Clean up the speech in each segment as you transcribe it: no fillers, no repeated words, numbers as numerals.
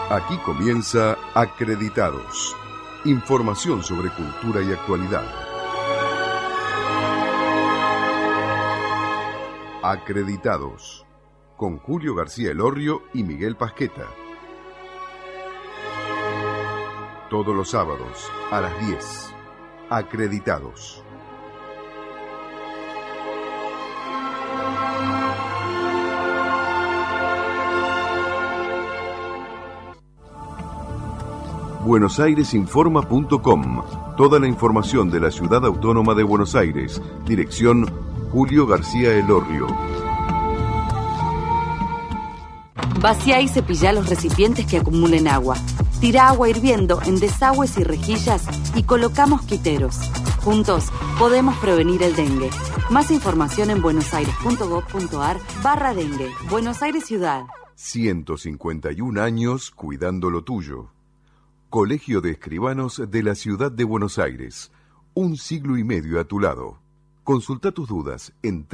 Aquí comienza Acreditados. Información sobre cultura y actualidad. Acreditados. Con Julio García Elorrio y Miguel Pasqueta. Todos los sábados a las 10. Acreditados. buenosairesinforma.com. Toda la información de la Ciudad Autónoma de Buenos Aires. Dirección Julio García Elorrio. Vacía y cepilla los recipientes que acumulen agua. Tira agua hirviendo en desagües y rejillas y coloca mosquiteros. Juntos podemos prevenir el dengue. Más información en buenosaires.gov.ar/dengue. Buenos Aires Ciudad. 151 años cuidando lo tuyo. Colegio de Escribanos de la Ciudad de Buenos Aires. Un siglo y medio a tu lado. Consulta tus dudas en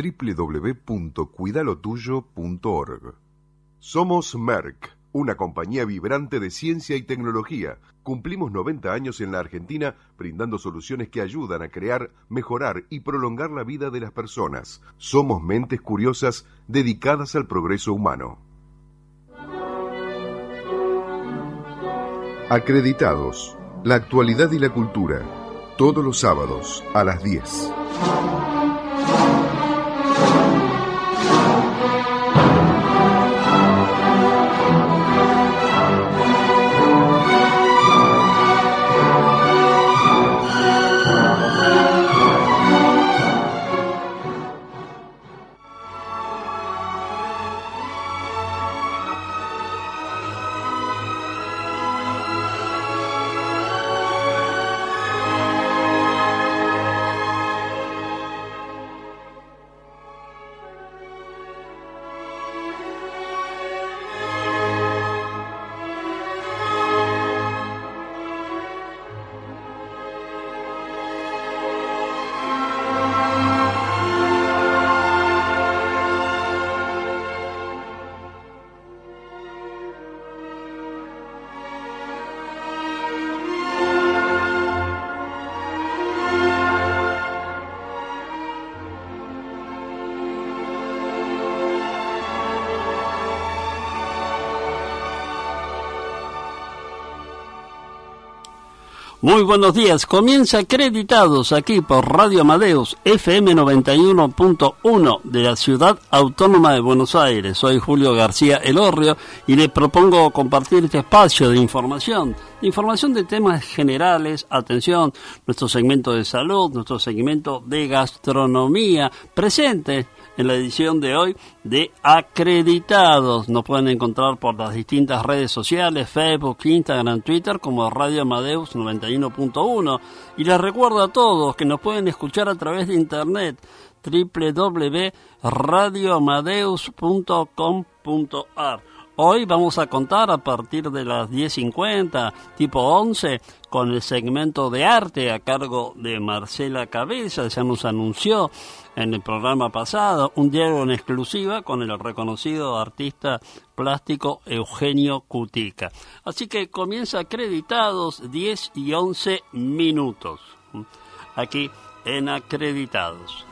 www.cuidalotuyo.org. Somos Merck, una compañía vibrante de ciencia y tecnología. Cumplimos 90 años en la Argentina brindando soluciones que ayudan a crear, mejorar y prolongar la vida de las personas. Somos mentes curiosas dedicadas al progreso humano. Acreditados. La actualidad y la cultura. Todos los sábados a las 10. Muy buenos días, comienza Acreditados aquí por Radio Amadeus, FM 91.1 de la Ciudad Autónoma de Buenos Aires. Soy Julio García Elorrio y le propongo compartir este espacio de información de temas generales. Atención, nuestro segmento de salud, nuestro segmento de gastronomía, presente en la edición de hoy de Acreditados. Nos pueden encontrar por las distintas redes sociales, Facebook, Instagram, Twitter, como Radio Amadeus 91.1. Y les recuerdo a todos que nos pueden escuchar a través de internet, www.radioamadeus.com.ar. Hoy vamos a contar a partir de las 10:50, tipo 11, con el segmento de arte a cargo de Marcela Cabeza. Ya nos anunció en el programa pasado un diálogo en exclusiva con el reconocido artista plástico Eugenio Cutica. Así que comienza Acreditados, 10:11, aquí en Acreditados.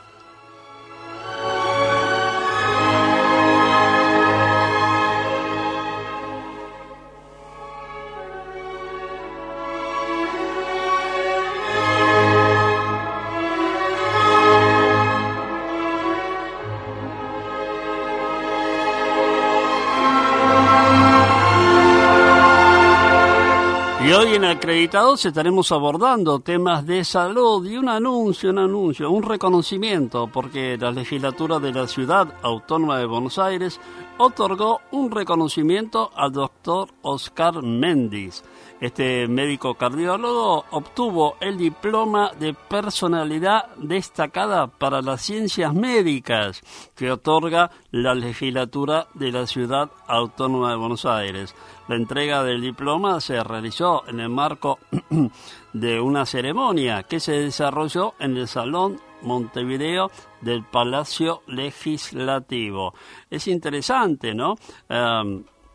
Y hoy en Acreditados estaremos abordando temas de salud y un reconocimiento, porque la legislatura de la Ciudad Autónoma de Buenos Aires otorgó un reconocimiento al doctor Oscar Méndez. Este médico cardiólogo obtuvo el diploma de personalidad destacada para las ciencias médicas que otorga la legislatura de la Ciudad Autónoma de Buenos Aires. La entrega del diploma se realizó en el marco de una ceremonia que se desarrolló en el Salón Montevideo del Palacio Legislativo. Es interesante, ¿no?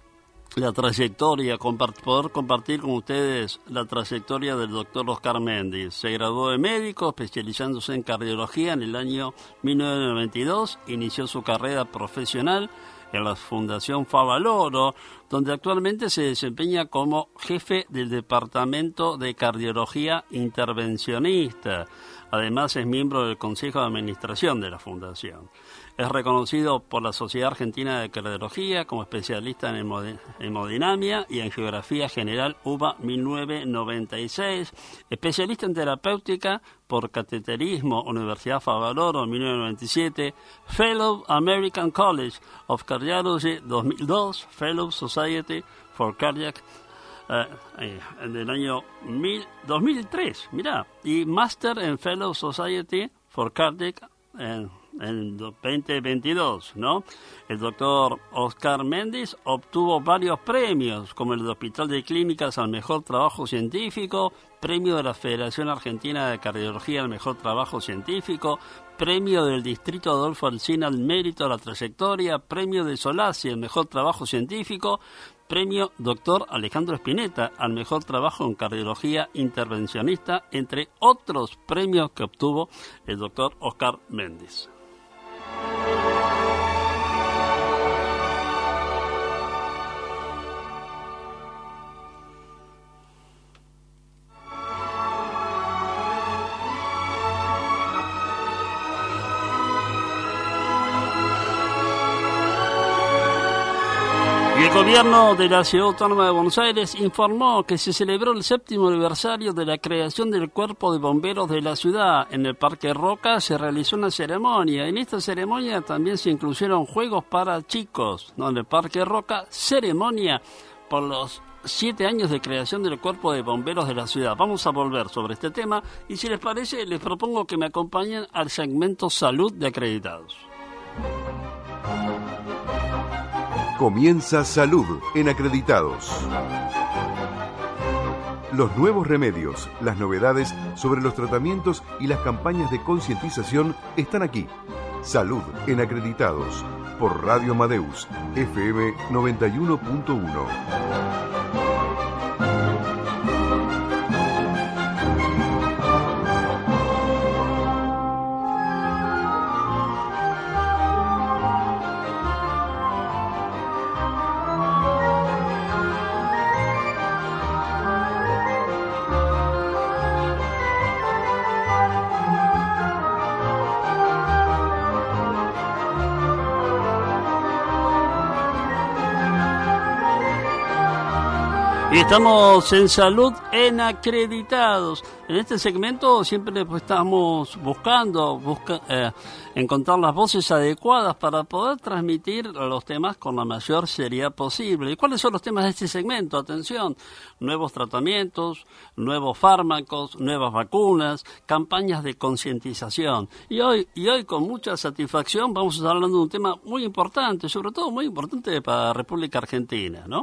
la trayectoria, poder compartir con ustedes la trayectoria del doctor Oscar Méndez. Se graduó de médico, especializándose en cardiología en el año 1992. Inició su carrera profesional en la Fundación Favaloro, donde actualmente se desempeña como jefe del Departamento de Cardiología Intervencionista. Además, es miembro del Consejo de Administración de la Fundación. Es reconocido por la Sociedad Argentina de Cardiología como especialista en hemodinamia y en Geografía General UBA 1996, especialista en terapéutica por cateterismo Universidad Favaloro 1997, Fellow American College of Cardiology 2002, Fellow Society for Cardiac en el año 2003, mirá, y Master en Fellow Society for Cardiac en 2022, ¿no? El doctor Oscar Méndez obtuvo varios premios, como el del Hospital de Clínicas al Mejor Trabajo Científico, premio de la Federación Argentina de Cardiología al Mejor Trabajo Científico, premio del Distrito Adolfo Alsina al Mérito a la Trayectoria, premio de Solasi al Mejor Trabajo Científico, premio Dr. Alejandro Spinetta al Mejor Trabajo en Cardiología Intervencionista, entre otros premios que obtuvo el doctor Oscar Méndez. El gobierno de la Ciudad Autónoma de Buenos Aires informó que se celebró el 7º aniversario de la creación del Cuerpo de Bomberos de la ciudad. En el Parque Roca se realizó una ceremonia. En esta ceremonia también se incluyeron juegos para chicos. En el Parque Roca, ceremonia por los 7 años de creación del Cuerpo de Bomberos de la ciudad. Vamos a volver sobre este tema y si les parece, les propongo que me acompañen al segmento Salud de Acreditados. Comienza Salud en Acreditados. Los nuevos remedios, las novedades sobre los tratamientos y las campañas de concientización están aquí. Salud en Acreditados, por Radio Amadeus, FM 91.1. Y estamos en Salud en Acreditados. En este segmento siempre estamos buscando encontrar las voces adecuadas para poder transmitir los temas con la mayor seriedad posible. ¿Y cuáles son los temas de este segmento? Atención, nuevos tratamientos, nuevos fármacos, nuevas vacunas, campañas de concientización. Y hoy con mucha satisfacción vamos a estar hablando de un tema muy importante, sobre todo muy importante para la República Argentina, ¿no?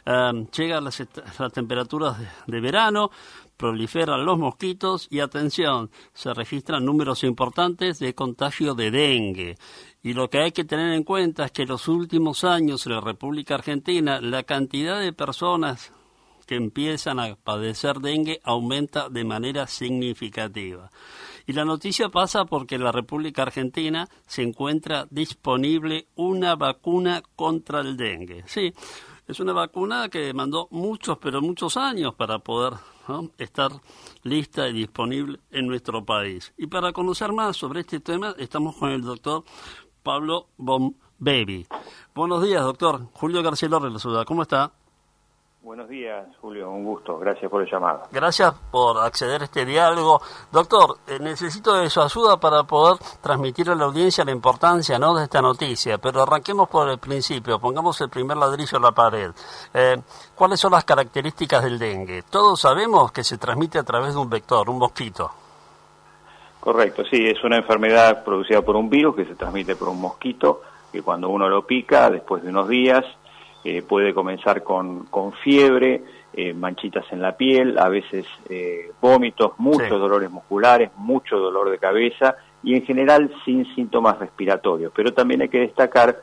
Llegan las temperaturas de verano, proliferan los mosquitos y atención, se registran números importantes de contagio de dengue. Y lo que hay que tener en cuenta es que en los últimos años en la República Argentina la cantidad de personas que empiezan a padecer dengue aumenta de manera significativa. Y la noticia pasa porque en la República Argentina se encuentra disponible una vacuna contra el dengue. Sí, es una vacuna que demandó muchos años para poder estar lista y disponible en nuestro país. Y para conocer más sobre este tema, estamos con el doctor Pablo Bonbaby. Buenos días, doctor. Julio García Lorre, la ciudad. ¿Cómo está? Buenos días, Julio. Un gusto. Gracias por el llamado. Gracias por acceder a este diálogo. Doctor, necesito de su ayuda para poder transmitir a la audiencia la importancia, ¿no?, de esta noticia. Pero arranquemos por el principio. Pongamos el primer ladrillo en la pared. ¿Cuáles son las características del dengue? Todos sabemos que se transmite a través de un vector, un mosquito. Correcto, sí. Es una enfermedad producida por un virus que se transmite por un mosquito, que cuando uno lo pica, después de unos días, puede comenzar con fiebre, manchitas en la piel, a veces vómitos, muchos dolores musculares, mucho dolor de cabeza y en general sin síntomas respiratorios. Pero también hay que destacar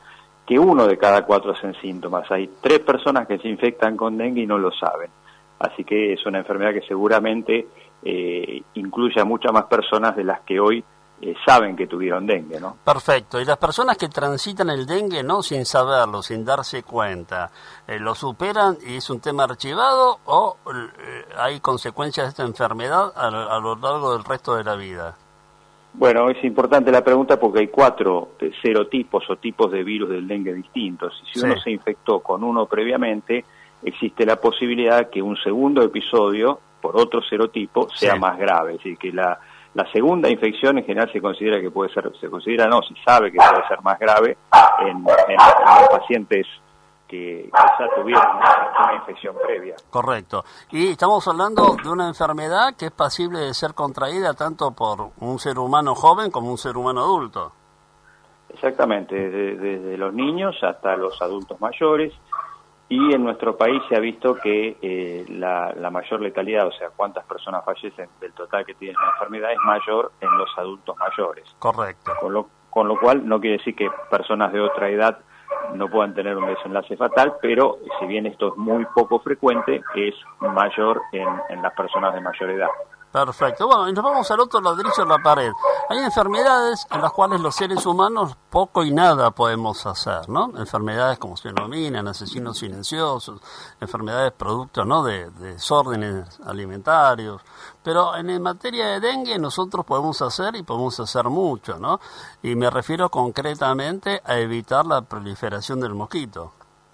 que 1 de cada 4 hacen síntomas. Hay 3 personas que se infectan con dengue y no lo saben. Así que es una enfermedad que seguramente incluye a muchas más personas de las que hoy saben que tuvieron dengue, ¿no? Perfecto. Y las personas que transitan el dengue, ¿no?, sin saberlo, sin darse cuenta, ¿lo superan y es un tema archivado o hay consecuencias de esta enfermedad a lo largo del resto de la vida? Bueno, es importante la pregunta porque hay 4 serotipos o tipos de virus del dengue distintos. Y si uno se infectó con uno previamente, existe la posibilidad que un segundo episodio por otro serotipo sea más grave. Es decir, que la segunda infección en general se considera que puede ser, se sabe que puede ser más grave en los pacientes que ya tuvieron una infección previa. Correcto. Y estamos hablando de una enfermedad que es pasible de ser contraída tanto por un ser humano joven como un ser humano adulto. Exactamente, desde los niños hasta los adultos mayores. Y en nuestro país se ha visto que la mayor letalidad, o sea, cuántas personas fallecen del total que tienen la enfermedad, es mayor en los adultos mayores. Correcto. Con lo cual no quiere decir que personas de otra edad no puedan tener un desenlace fatal, pero si bien esto es muy poco frecuente, es mayor en las personas de mayor edad. Perfecto. Bueno, y nos vamos al otro ladrillo de la pared. Hay enfermedades en las cuales los seres humanos poco y nada podemos hacer, ¿no? Enfermedades como se denominan, asesinos silenciosos, enfermedades producto, ¿no?, de desórdenes alimentarios. Pero en materia de dengue nosotros podemos hacer y podemos hacer mucho, ¿no? Y me refiero concretamente a evitar la proliferación del mosquito.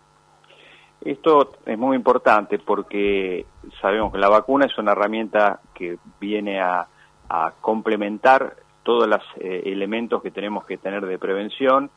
Esto es muy importante porque sabemos que la vacuna es una herramienta que viene a complementar todos los elementos que tenemos que tener de prevención.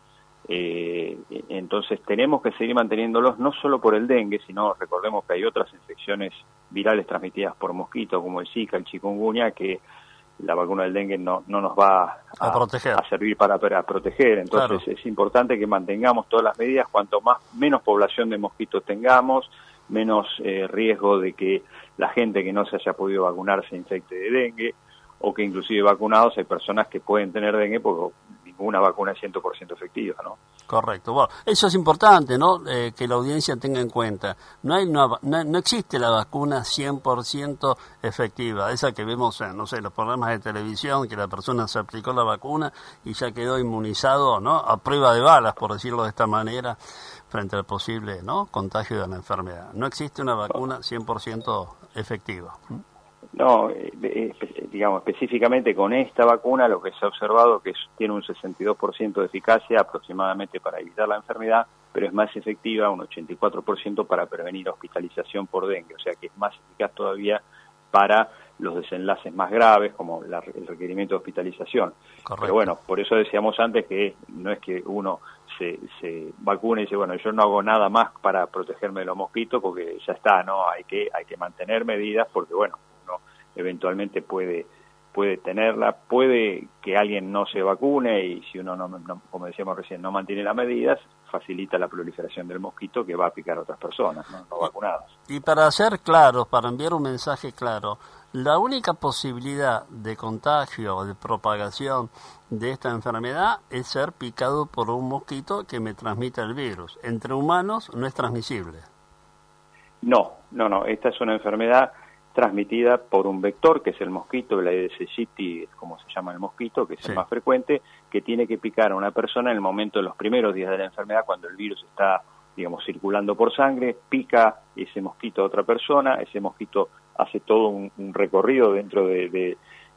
Entonces tenemos que seguir manteniéndolos no solo por el dengue, sino recordemos que hay otras infecciones virales transmitidas por mosquitos como el Zika, el chikungunya, que la vacuna del dengue no nos va a servir para proteger. Entonces es importante que mantengamos todas las medidas. Cuanto menos población de mosquitos tengamos, menos riesgo de que la gente que no se haya podido vacunar se infecte de dengue, o que inclusive vacunados hay personas que pueden tener dengue porque ninguna vacuna es 100% efectiva, ¿no? Correcto. Bueno, eso es importante, ¿no? Que la audiencia tenga en cuenta. No existe la vacuna 100% efectiva. Esa que vemos en, no sé, los programas de televisión, que la persona se aplicó la vacuna y ya quedó inmunizado, ¿no?, a prueba de balas, por decirlo de esta manera, frente al posible, ¿no?, contagio de la enfermedad. No existe una vacuna 100% efectiva. No, digamos, específicamente con esta vacuna lo que se ha observado es que tiene un 62% de eficacia aproximadamente para evitar la enfermedad, pero es más efectiva, un 84% para prevenir hospitalización por dengue, o sea que es más eficaz todavía para los desenlaces más graves, como el requerimiento de hospitalización. Correcto. Pero bueno, por eso decíamos antes que no es que uno se vacune y dice, bueno, yo no hago nada más para protegerme de los mosquitos, porque ya está, ¿no? Hay que mantener medidas, porque bueno, eventualmente puede tenerla, puede que alguien no se vacune y si uno no, como decíamos recién, no mantiene las medidas, facilita la proliferación del mosquito que va a picar a otras personas, no vacunadas. Y para ser claros, para enviar un mensaje claro, la única posibilidad de contagio o de propagación de esta enfermedad es ser picado por un mosquito que me transmita el virus. Entre humanos no es transmisible. No, esta es una enfermedad transmitida por un vector, que es el mosquito, el Aedes aegypti, como se llama el mosquito, que es el más frecuente, que tiene que picar a una persona en el momento de los primeros días de la enfermedad, cuando el virus está, digamos, circulando por sangre, pica ese mosquito a otra persona, ese mosquito hace todo un recorrido dentro del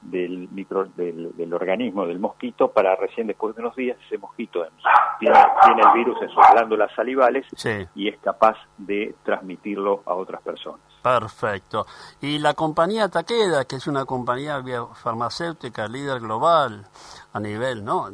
organismo del mosquito para recién después de unos días ese mosquito tiene el virus en sus glándulas salivales y es capaz de transmitirlo a otras personas. Perfecto. Y la compañía Takeda, que es una compañía farmacéutica líder global a nivel, ¿no?,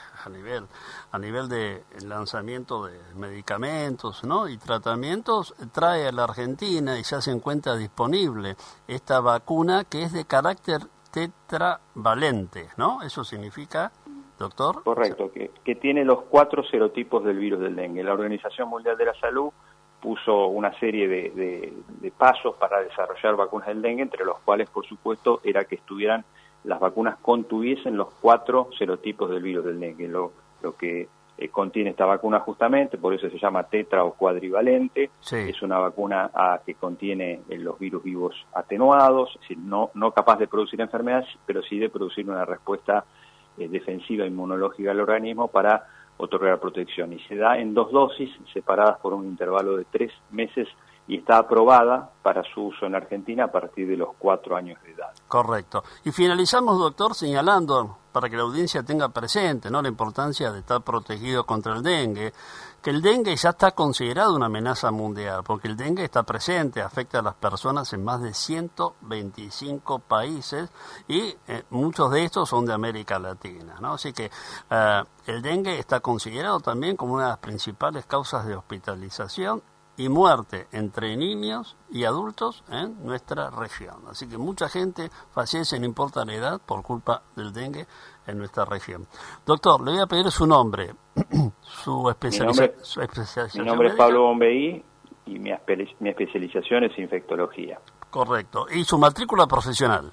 a nivel de lanzamiento de medicamentos, ¿no?, y tratamientos, trae a la Argentina y ya se encuentra disponible esta vacuna que es de carácter tetravalente, ¿no? ¿Eso significa, doctor? Correcto, que tiene los 4 serotipos del virus del dengue. La Organización Mundial de la Salud puso una serie de pasos para desarrollar vacunas del dengue, entre los cuales, por supuesto, era que las vacunas contuviesen los 4 serotipos del virus del dengue. Lo que contiene esta vacuna justamente, por eso se llama tetra o cuadrivalente. Sí. Es una vacuna que contiene los virus vivos atenuados, es decir, no capaz de producir enfermedades, pero sí de producir una respuesta defensiva inmunológica al organismo para otorgar protección. Y se da en 2 dosis separadas por un intervalo de 3 meses y está aprobada para su uso en Argentina a partir de los 4 años de edad. Correcto. Y finalizamos, doctor, señalando, para que la audiencia tenga presente, ¿no?, la importancia de estar protegido contra el dengue, que el dengue ya está considerado una amenaza mundial, porque el dengue está presente, afecta a las personas en más de 125 países y muchos de estos son de América Latina, ¿no? Así que el dengue está considerado también como una de las principales causas de hospitalización y muerte entre niños y adultos en nuestra región. Así que mucha gente fallece, no importa la edad, por culpa del dengue en nuestra región. Doctor, le voy a pedir su nombre, su especialización. Mi nombre es Pablo Bombeí y mi especialización es infectología. Correcto. ¿Y su matrícula profesional?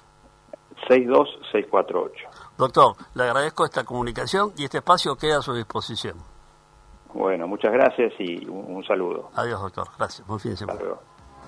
62648. Doctor, le agradezco esta comunicación y este espacio queda a su disposición. Bueno, muchas gracias y un saludo. Adiós, doctor. Gracias. Buen fin de semana. Hasta luego.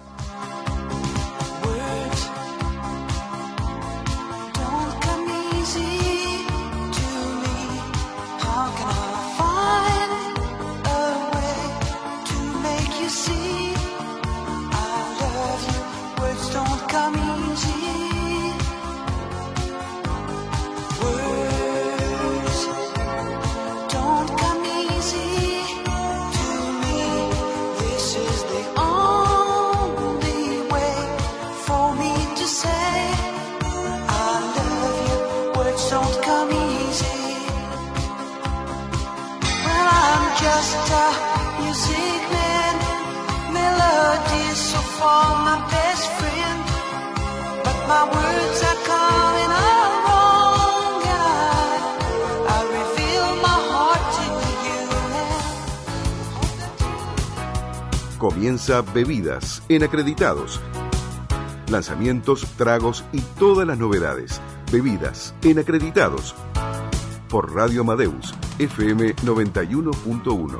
Just a music man, melodies so far my best friend, but my words are coming out wrong, and I reveal my heart to you. Comienza Bebidas en Acreditados. Lanzamientos, tragos y todas las novedades. Bebidas en Acreditados. Por Radio Amadeus, FM 91.1.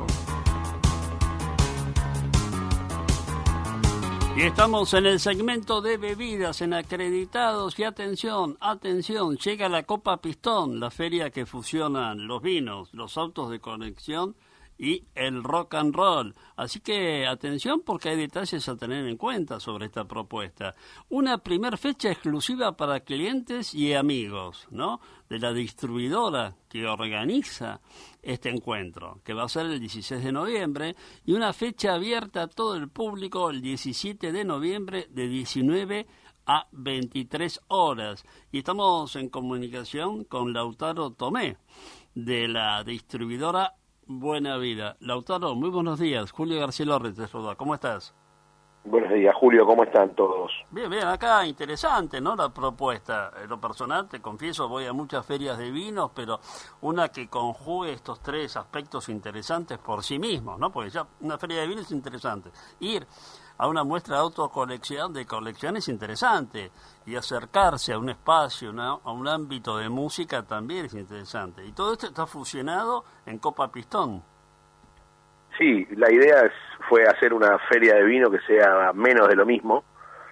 Y estamos en el segmento de bebidas en Acreditados. Y atención, llega la Copa Pistón, la feria que fusionan los vinos, los autos de conexión y el rock and roll. Así que atención, porque hay detalles a tener en cuenta sobre esta propuesta. Una primer fecha exclusiva para clientes y amigos, ¿no?, de la distribuidora que organiza este encuentro, que va a ser el 16 de noviembre, y una fecha abierta a todo el público el 17 de noviembre de 19 a 23 horas. Y estamos en comunicación con Lautaro Tomé, de la distribuidora Buena Vida. Lautaro, muy buenos días. Julio García Lorre te saluda. ¿Cómo estás? Buenos días, Julio. ¿Cómo están todos? Bien, acá interesante, ¿no?, la propuesta. En lo personal, te confieso, voy a muchas ferias de vinos, pero una que conjugue estos 3 aspectos interesantes por sí mismos, ¿no? Porque ya una feria de vinos es interesante. Ir a una muestra de autocolección, de colección, es interesante. Y acercarse a un espacio, a un ámbito de música también es interesante. Y todo esto está fusionado en Copa Pistón. Sí, la idea fue hacer una feria de vino que sea menos de lo mismo,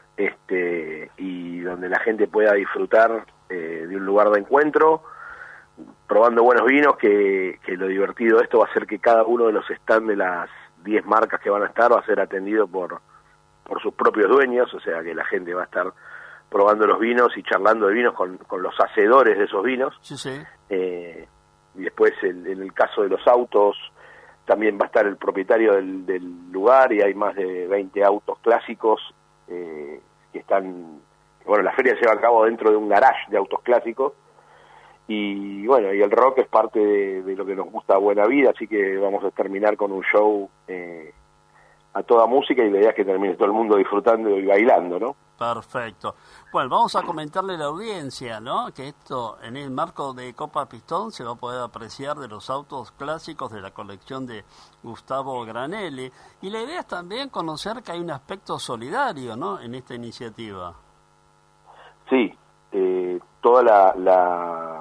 y donde la gente pueda disfrutar de un lugar de encuentro, probando buenos vinos, que lo divertido de esto va a ser que cada uno de los stands de las 10 marcas que van a estar va a ser atendido por sus propios dueños, o sea que la gente va a estar probando los vinos y charlando de vinos con los hacedores de esos vinos. Sí, sí. Y después en el caso de los autos también va a estar el propietario del lugar, y hay más de 20 autos clásicos que están... Bueno, la feria se lleva a cabo dentro de un garage de autos clásicos, y bueno, y el rock es parte de lo que nos gusta Buena Vida, así que vamos a terminar con un show a toda música, y la idea es que termine todo el mundo disfrutando y bailando, ¿no? Perfecto. Bueno, vamos a comentarle a la audiencia, ¿no?, que esto, en el marco de Copa Pistón, se va a poder apreciar de los autos clásicos de la colección de Gustavo Granelli. Y la idea es también conocer que hay un aspecto solidario, ¿no?, en esta iniciativa. Sí, toda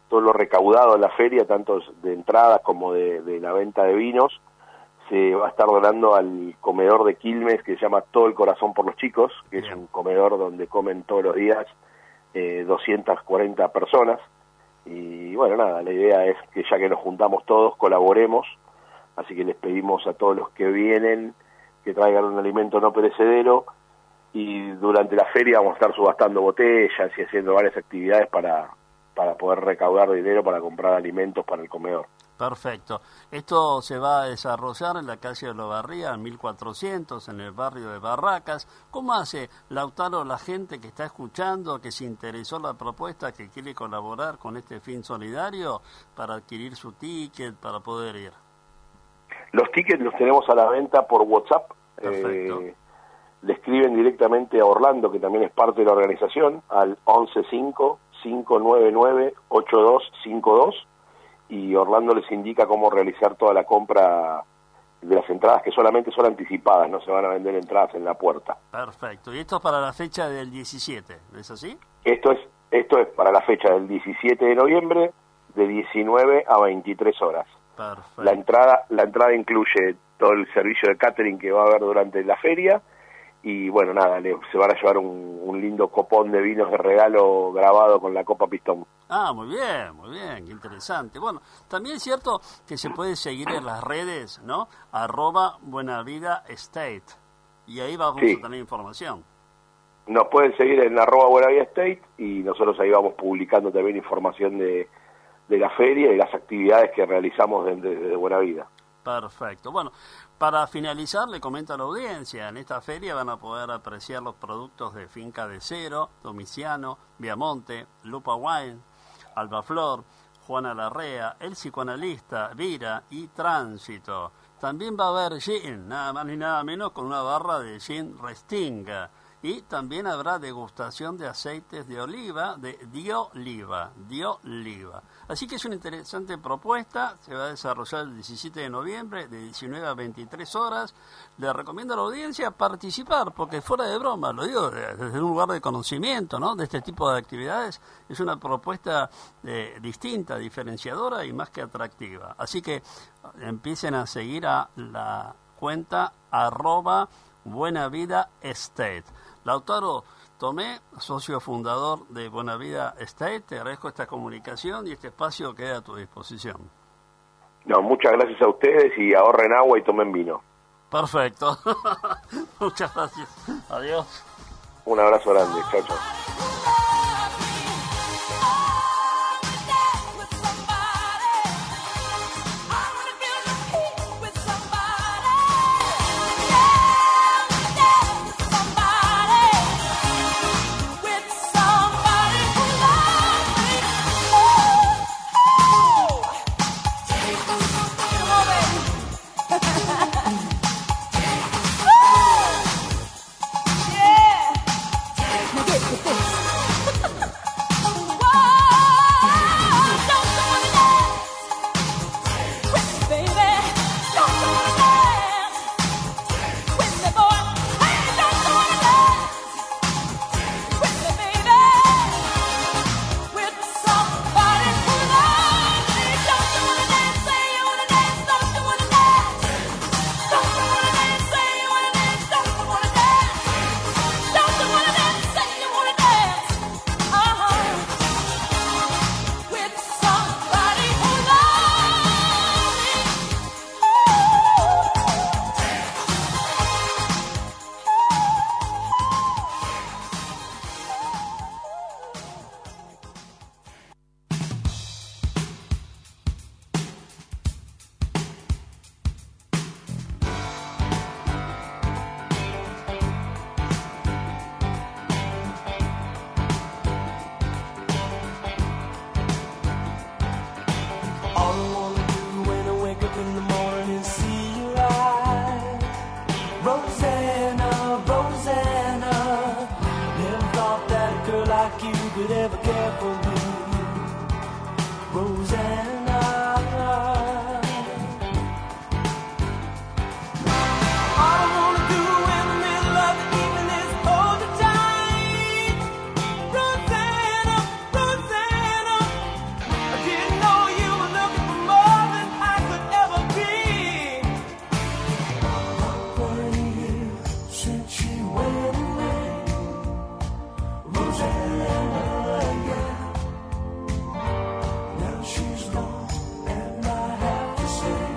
todo lo recaudado en la feria, tanto de entradas como de la venta de vinos, se va a estar donando al comedor de Quilmes que se llama Todo el Corazón por los Chicos, que es un comedor donde comen todos los días 240 personas. Y bueno, nada, la idea es que ya que nos juntamos todos, colaboremos, así que les pedimos a todos los que vienen que traigan un alimento no perecedero, y durante la feria vamos a estar subastando botellas y haciendo varias actividades para poder recaudar dinero para comprar alimentos para el comedor. Perfecto. Esto se va a desarrollar en la calle de Lobarría, en 1400, en el barrio de Barracas. ¿Cómo hace, Lautaro, la gente que está escuchando, que se interesó en la propuesta, que quiere colaborar con este fin solidario para adquirir su ticket, para poder ir? Los tickets los tenemos a la venta por WhatsApp. Perfecto. Le escriben directamente a Orlando, que también es parte de la organización, al 115-599-8252, y Orlando les indica cómo realizar toda la compra de las entradas, que solamente son anticipadas, no se van a vender entradas en la puerta. Perfecto. Y esto es para la fecha del 17, ¿es así? Esto es para la fecha del 17 de noviembre, de 19 a 23 horas. Perfecto. La entrada incluye todo el servicio de catering que va a haber durante la feria, y bueno, nada, se van a llevar un lindo copón de vinos de regalo grabado con la Copa Pistón. Ah, muy bien, qué interesante. Bueno, también es cierto que se puede seguir en las redes, ¿no? @buenavidaestate, y ahí vamos a tener información. Nos pueden seguir en @buenavidaestate, y nosotros ahí vamos publicando también información de la feria y las actividades que realizamos desde Buena Vida. Perfecto. Bueno, para finalizar, le comento a la audiencia, en esta feria van a poder apreciar los productos de Finca de Cero, Domiciano, Viamonte, Lupa Wine, Albaflor, Juana Larrea, El Psicoanalista, Vira y Tránsito. También va a haber gin, nada más ni nada menos, con una barra de gin Restinga. Y también habrá degustación de aceites de oliva, de Dioliva. Así que es una interesante propuesta, se va a desarrollar el 17 de noviembre, de 19 a 23 horas. Le recomiendo a la audiencia participar, porque fuera de broma, lo digo desde un lugar de conocimiento, ¿no?, de este tipo de actividades, es una propuesta distinta, diferenciadora y más que atractiva. Así que empiecen a seguir a la cuenta @buenavidaestate. Lautaro Tomé, socio fundador de Buena Vida Estate, te agradezco esta comunicación y este espacio queda a tu disposición. No, muchas gracias a ustedes, y ahorren agua y tomen vino. Perfecto. Muchas gracias. Adiós. Un abrazo grande. Chao, chao. Now get with this.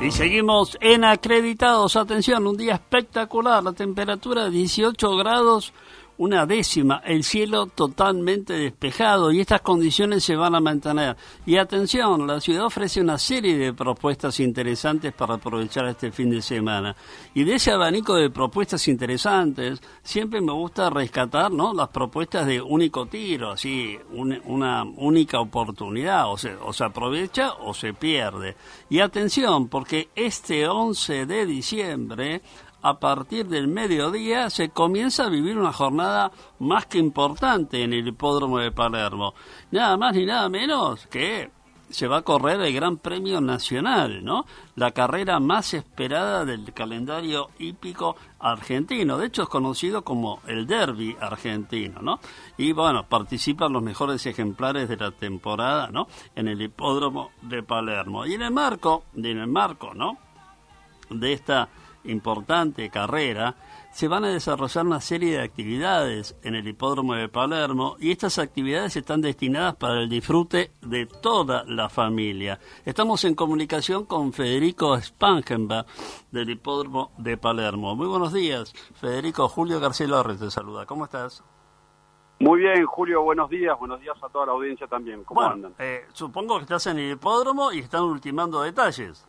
Y seguimos en Acreditados. Atención, un día espectacular. La temperatura 18 grados, una décima. El cielo totalmente despejado y estas condiciones se van a mantener. Y atención, la ciudad ofrece una serie de propuestas interesantes para aprovechar este fin de semana. Y de ese abanico de propuestas interesantes, siempre me gusta rescatar, ¿no?, las propuestas de único tiro, así, una única oportunidad. O se aprovecha o se pierde. Y atención, porque este 11 de diciembre... a partir del mediodía se comienza a vivir una jornada más que importante en el Hipódromo de Palermo. Nada más ni nada menos que se va a correr el Gran Premio Nacional, ¿no? La carrera más esperada del calendario hípico argentino. De hecho, es conocido como el Derby argentino, ¿no? Y bueno, participan los mejores ejemplares de la temporada, ¿no?, en el Hipódromo de Palermo. Y en el marco, ¿no?, de esta importante carrera, se van a desarrollar una serie de actividades en el Hipódromo de Palermo y estas actividades están destinadas para el disfrute de toda la familia. Estamos en comunicación con Federico Spangenberg del Hipódromo de Palermo. Muy buenos días, Federico. Julio García Lorres te saluda. ¿Cómo estás? Muy bien, Julio, buenos días a toda la audiencia también. ¿Cómo andan? Supongo que estás en el hipódromo y están ultimando detalles.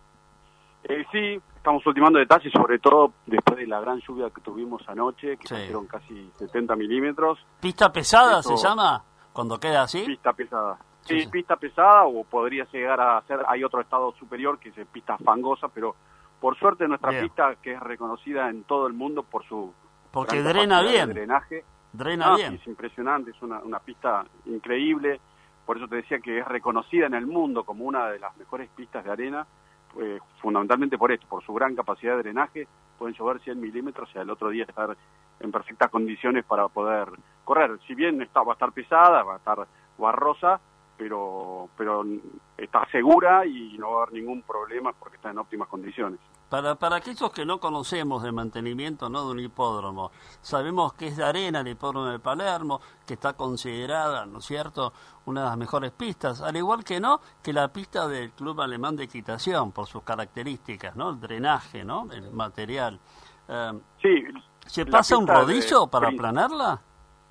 Sí, estamos ultimando detalles, sobre todo después de la gran lluvia que tuvimos anoche, que cayeron casi 70 milímetros. ¿Pista pesada se llama cuando queda así? Pista pesada. Sí, pista pesada, o podría llegar a ser, hay otro estado superior que es pista fangosa, pero por suerte nuestra pista, que es reconocida en todo el mundo por su... Porque drena bien. Drenaje. Drena bien. Es impresionante, es una pista increíble, por eso te decía que es reconocida en el mundo como una de las mejores pistas de arena. Fundamentalmente por esto, por su gran capacidad de drenaje. Pueden llover 100 milímetros y al otro día estar en perfectas condiciones para poder correr. Si bien va a estar pesada, va a estar barrosa, pero está segura y no va a haber ningún problema porque está en óptimas condiciones. Para aquellos que no conocemos de mantenimiento, ¿no?, de un hipódromo, sabemos que es de arena el Hipódromo de Palermo, que está considerada, ¿no es cierto?, una de las mejores pistas, al igual que la pista del Club Alemán de Equitación, por sus características, ¿no?, el drenaje, ¿no?, el material. Sí. ¿Se pasa un rodillo para aplanarla?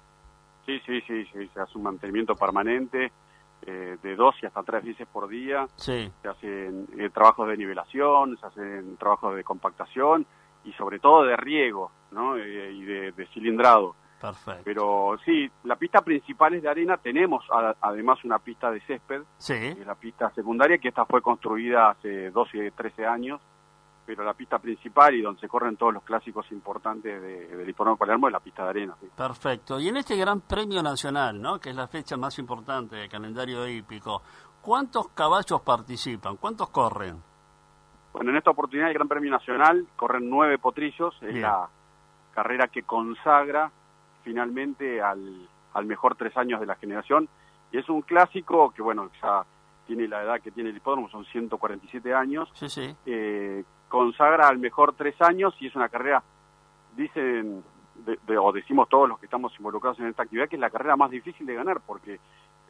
Sí, se hace un mantenimiento permanente, de 2 y hasta 3 veces por día. Sí. Se hacen trabajos de nivelación, se hacen trabajos de compactación y sobre todo de riego, ¿no?, y de cilindrado. Perfecto. Pero sí, la pista principal es de arena. Tenemos además una pista de césped, que es la pista secundaria, que esta fue construida hace 12, 13 años, pero la pista principal y donde se corren todos los clásicos importantes del Hipódromo de Palermo es la pista de arena. Sí. Perfecto. Y en este Gran Premio Nacional, ¿no?, que es la fecha más importante del calendario hípico, ¿cuántos caballos participan? ¿Cuántos corren? Bueno, en esta oportunidad el Gran Premio Nacional corren 9 potrillos. Es la carrera que consagra finalmente al mejor 3 años de la generación. Y es un clásico que, bueno, ya tiene la edad que tiene el hipódromo, son 147 años. Sí. Consagra al mejor 3 años y es una carrera, dicen, o decimos todos los que estamos involucrados en esta actividad, que es la carrera más difícil de ganar, porque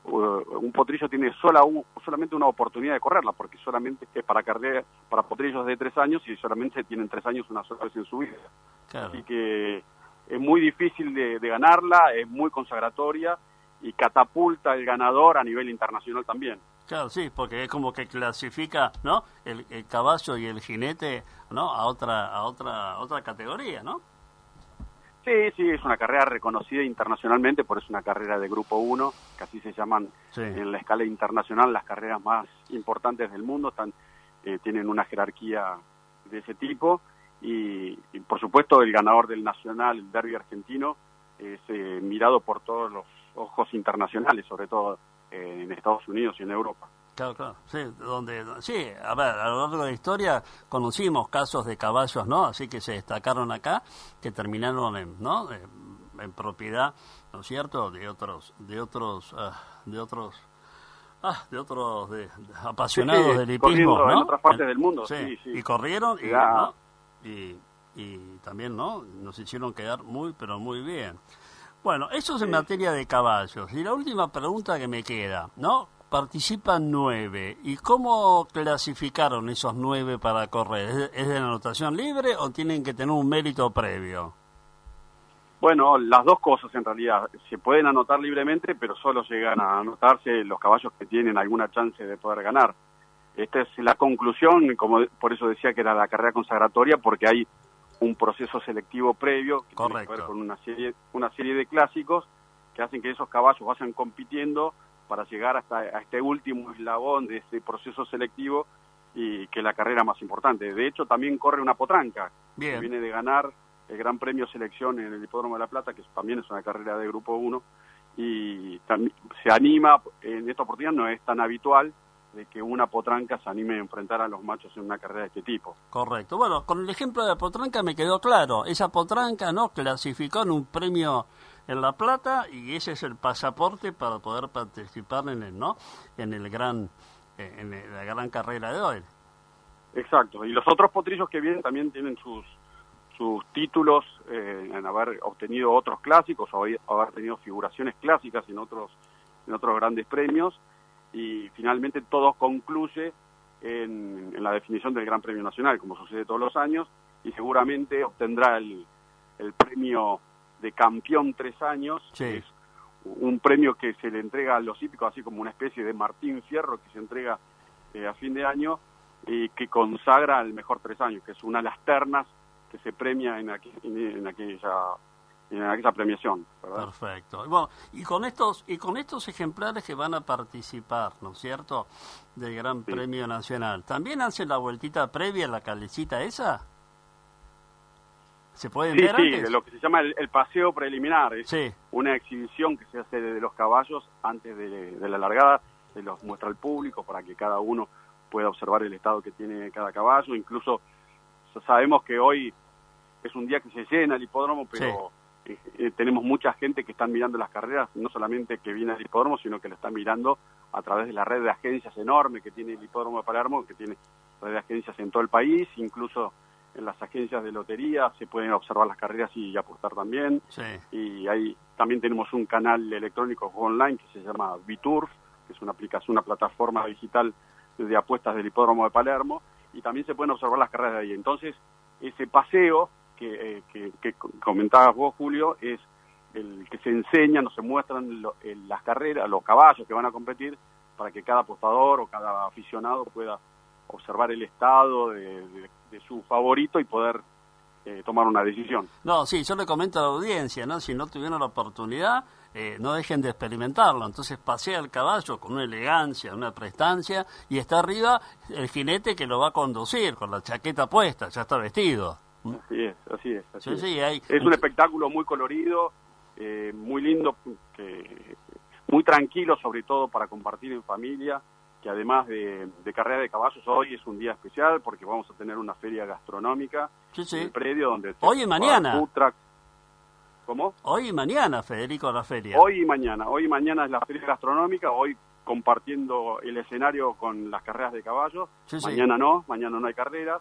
un potrillo tiene solamente una oportunidad de correrla, porque solamente es para potrillos de 3 años y solamente tienen 3 años una sola vez en su vida. Claro. Así que es muy difícil de ganarla, es muy consagratoria y catapulta al ganador a nivel internacional también. Claro, sí, porque es como que clasifica, ¿no?, el caballo y el jinete, ¿no?, a otra categoría, ¿no? Sí, es una carrera reconocida internacionalmente, por eso es una carrera de Grupo 1, que así se llaman en la escala internacional las carreras más importantes del mundo. Tienen una jerarquía de ese tipo y por supuesto el ganador del Nacional, el Derby argentino, es mirado por todos los ojos internacionales, sobre todo en Estados Unidos y en Europa. Claro, sí, a ver, a lo largo de la historia conocimos casos de caballos, ¿no?, así que se destacaron acá, que terminaron en propiedad, ¿no es cierto?, de otros apasionados del hipismo, ¿no?, en otras partes del mundo. Sí. Y corrieron y también, ¿no?, nos hicieron quedar muy, pero muy bien. Bueno, eso es en materia de caballos. Y la última pregunta que me queda, ¿no? participan 9. ¿Y cómo clasificaron esos 9 para correr? ¿Es de la anotación libre o tienen que tener un mérito previo? Bueno, las dos cosas en realidad. Se pueden anotar libremente, pero solo llegan a anotarse los caballos que tienen alguna chance de poder ganar. Esta es la conclusión, como por eso decía que era la carrera consagratoria, porque hay un proceso selectivo previo que tiene que ver con una serie de clásicos que hacen que esos caballos vayan compitiendo para llegar hasta a este último eslabón de ese proceso selectivo y que es la carrera más importante. De hecho, también corre una potranca, que viene de ganar el Gran Premio Selección en el Hipódromo de La Plata, que también es una carrera de Grupo 1, y se anima, en esta oportunidad no es tan habitual, de que una potranca se anime a enfrentar a los machos en una carrera de este tipo. Correcto. Bueno, con el ejemplo de la potranca me quedó claro. Esa potranca no clasificó en un premio en La Plata y ese es el pasaporte para poder participar en el la gran carrera de hoy. Exacto. Y los otros potrillos que vienen también tienen sus títulos en haber obtenido otros clásicos o haber tenido figuraciones clásicas en otros grandes premios. Y finalmente todo concluye en la definición del Gran Premio Nacional, como sucede todos los años, y seguramente obtendrá el premio de campeón 3 años, que es un premio que se le entrega a los hípicos, así como una especie de Martín Fierro que se entrega a fin de año, y que consagra al mejor 3 años, que es una de las ternas que se premia en aquella premiación, ¿verdad? Perfecto. Bueno, y con estos ejemplares que van a participar, ¿no es cierto?, del Gran Premio Nacional, ¿también hacen la vueltita previa a la calecita esa? ¿Se pueden ver antes? Sí, lo que se llama el paseo preliminar, es una exhibición que se hace de los caballos antes de la largada, se los muestra al público para que cada uno pueda observar el estado que tiene cada caballo. Incluso sabemos que hoy es un día que se llena el hipódromo, pero tenemos mucha gente que están mirando las carreras, no solamente que viene al hipódromo, sino que lo están mirando a través de la red de agencias enorme que tiene el hipódromo de Palermo, que tiene red de agencias en todo el país, incluso en las agencias de lotería se pueden observar las carreras y apostar también. Y ahí también tenemos un canal electrónico online que se llama Viturf, que es una aplicación, una plataforma digital de apuestas del hipódromo de Palermo, y también se pueden observar las carreras de ahí. Entonces, ese paseo que comentabas vos, Julio, es el que se enseña, nos se muestran las carreras, los caballos que van a competir, para que cada apostador o cada aficionado pueda observar el estado de su favorito y poder tomar una decisión. No, sí, yo le comento a la audiencia, ¿no? Si no tuvieron la oportunidad, no dejen de experimentarlo. Entonces pasea el caballo con una elegancia, una prestancia, y está arriba el jinete que lo va a conducir, con la chaqueta puesta, ya está vestido. Así es. Es un espectáculo muy colorido, muy lindo, muy tranquilo, sobre todo para compartir en familia, que además de carrera de caballos, hoy es un día especial porque vamos a tener una feria gastronómica en el predio donde... Hoy y mañana. ¿Cómo? Hoy y mañana, Federico, la feria. Hoy y mañana es la feria gastronómica, hoy compartiendo el escenario con las carreras de caballos. Mañana no hay carreras.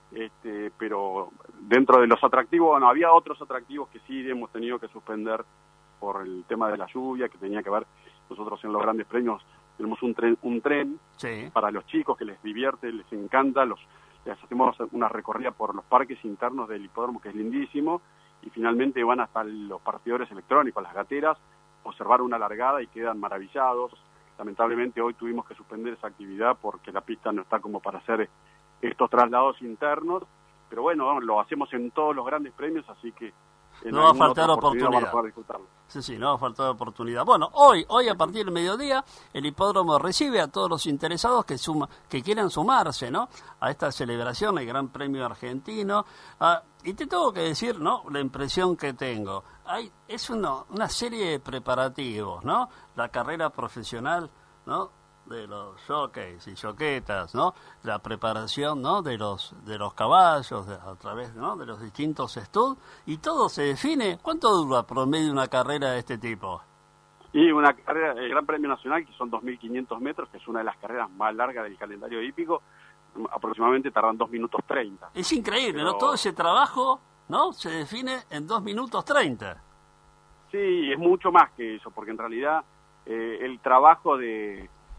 Pero dentro de los atractivos, bueno, había otros atractivos que sí hemos tenido que suspender por el tema de la lluvia, que tenía que ver, nosotros en los grandes premios tenemos un tren para los chicos que les divierte, les encanta, les hacemos una recorrida por los parques internos del hipódromo, que es lindísimo, y finalmente van hasta los partidores electrónicos, las gateras, observar una largada y quedan maravillados. Lamentablemente hoy tuvimos que suspender esa actividad porque la pista no está como para hacer estos traslados internos, pero bueno, lo hacemos en todos los grandes premios, así que no va a faltar oportunidad. Van a poder disfrutarlo. Sí, no va a faltar oportunidad. Bueno, hoy a partir del mediodía, el hipódromo recibe a todos los interesados que quieran sumarse, ¿no?, a esta celebración, el Gran Premio Argentino. Y te tengo que decir, ¿no?, la impresión que tengo. Es una serie de preparativos, ¿no?, la carrera profesional, ¿no?, de los jockeys y joquetas, ¿no?, la preparación, ¿no?, de los caballos a través, ¿no?, de los distintos studs, y todo se define. ¿Cuánto dura promedio una carrera de este tipo? Y una carrera, el Gran Premio Nacional, que son 2.500 metros, que es una de las carreras más largas del calendario hípico, aproximadamente tardan 2 minutos 30. Es increíble, ¿no?, todo ese trabajo, ¿no?, se define en 2 minutos 30. Sí, es mucho más que eso, porque en realidad el trabajo de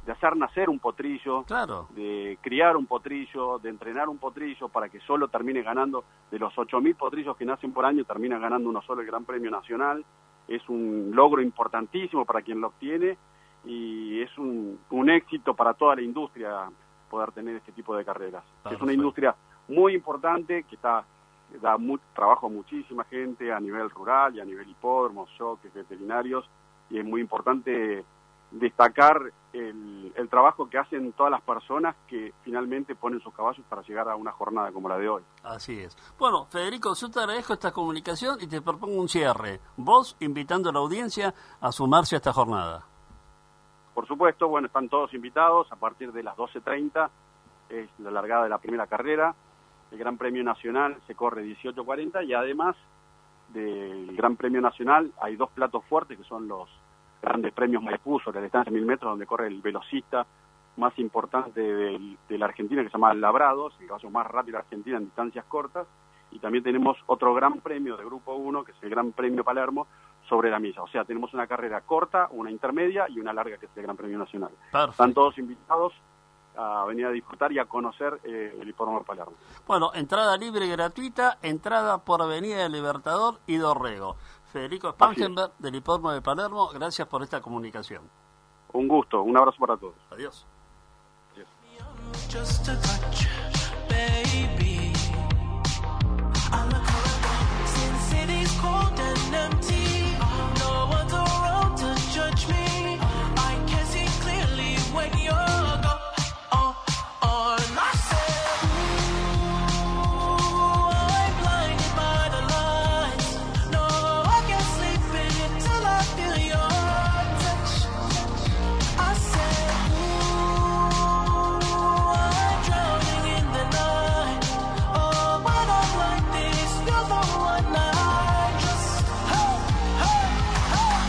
hacer nacer un potrillo, Claro. de criar un potrillo, de entrenar un potrillo para que solo termine ganando, de los 8.000 potrillos que nacen por año, termina ganando uno solo el Gran Premio Nacional. Es un logro importantísimo para quien lo obtiene y es un éxito para toda la industria poder tener este tipo de carreras. Perfecto. Es una industria muy importante que da trabajo a muchísima gente a nivel rural y a nivel hipódromos, jockeys, veterinarios, y es muy importante destacar el trabajo que hacen todas las personas que finalmente ponen sus caballos para llegar a una jornada como la de hoy. Así es. Bueno, Federico, yo te agradezco esta comunicación y te propongo un cierre. Vos invitando a la audiencia a sumarse a esta jornada. Por supuesto, bueno, están todos invitados a partir de las 12:30, es la largada de la primera carrera. El Gran Premio Nacional se corre 18:40 y además del Gran Premio Nacional hay dos platos fuertes que son los grandes premios Maipú sobre la distancia de 1.000 metros, donde corre el velocista más importante de la Argentina, que se llama Labrados, el caballo más rápido de la Argentina en distancias cortas, y también tenemos otro gran premio de Grupo 1, que es el Gran Premio Palermo, sobre la milla. O sea, tenemos una carrera corta, una intermedia y una larga, que es el Gran Premio Nacional. Perfecto. Están todos invitados a venir a disfrutar y a conocer el hipódromo de Palermo. Bueno, entrada libre y gratuita, entrada por Avenida del Libertador y Dorrego. Federico Spangenberg, del hipódromo de Palermo, gracias por esta comunicación. Un gusto, un abrazo para todos. Adiós. Just a touch, baby. I look around since city's cold and empty. No one's around to judge me. I can see clearly when you're gone. I said, ooh, I'm blinded by the lights. No, I can't sleep until I feel your touch. I said, ooh, I'm drowning in the night. Oh, when I'm like this, you're the one I trust. Hey, hey, hey.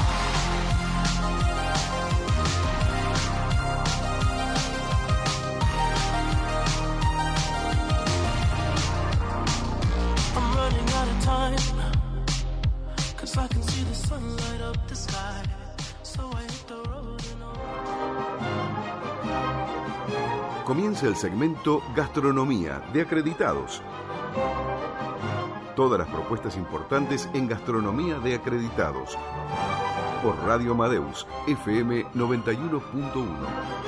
I'm running out of time, 'cause I can see the sun light up the sky. So I hit the road and Comienza el segmento Gastronomía de Acreditados. Todas las propuestas importantes en Gastronomía de Acreditados. Por Radio Amadeus, FM 91.1.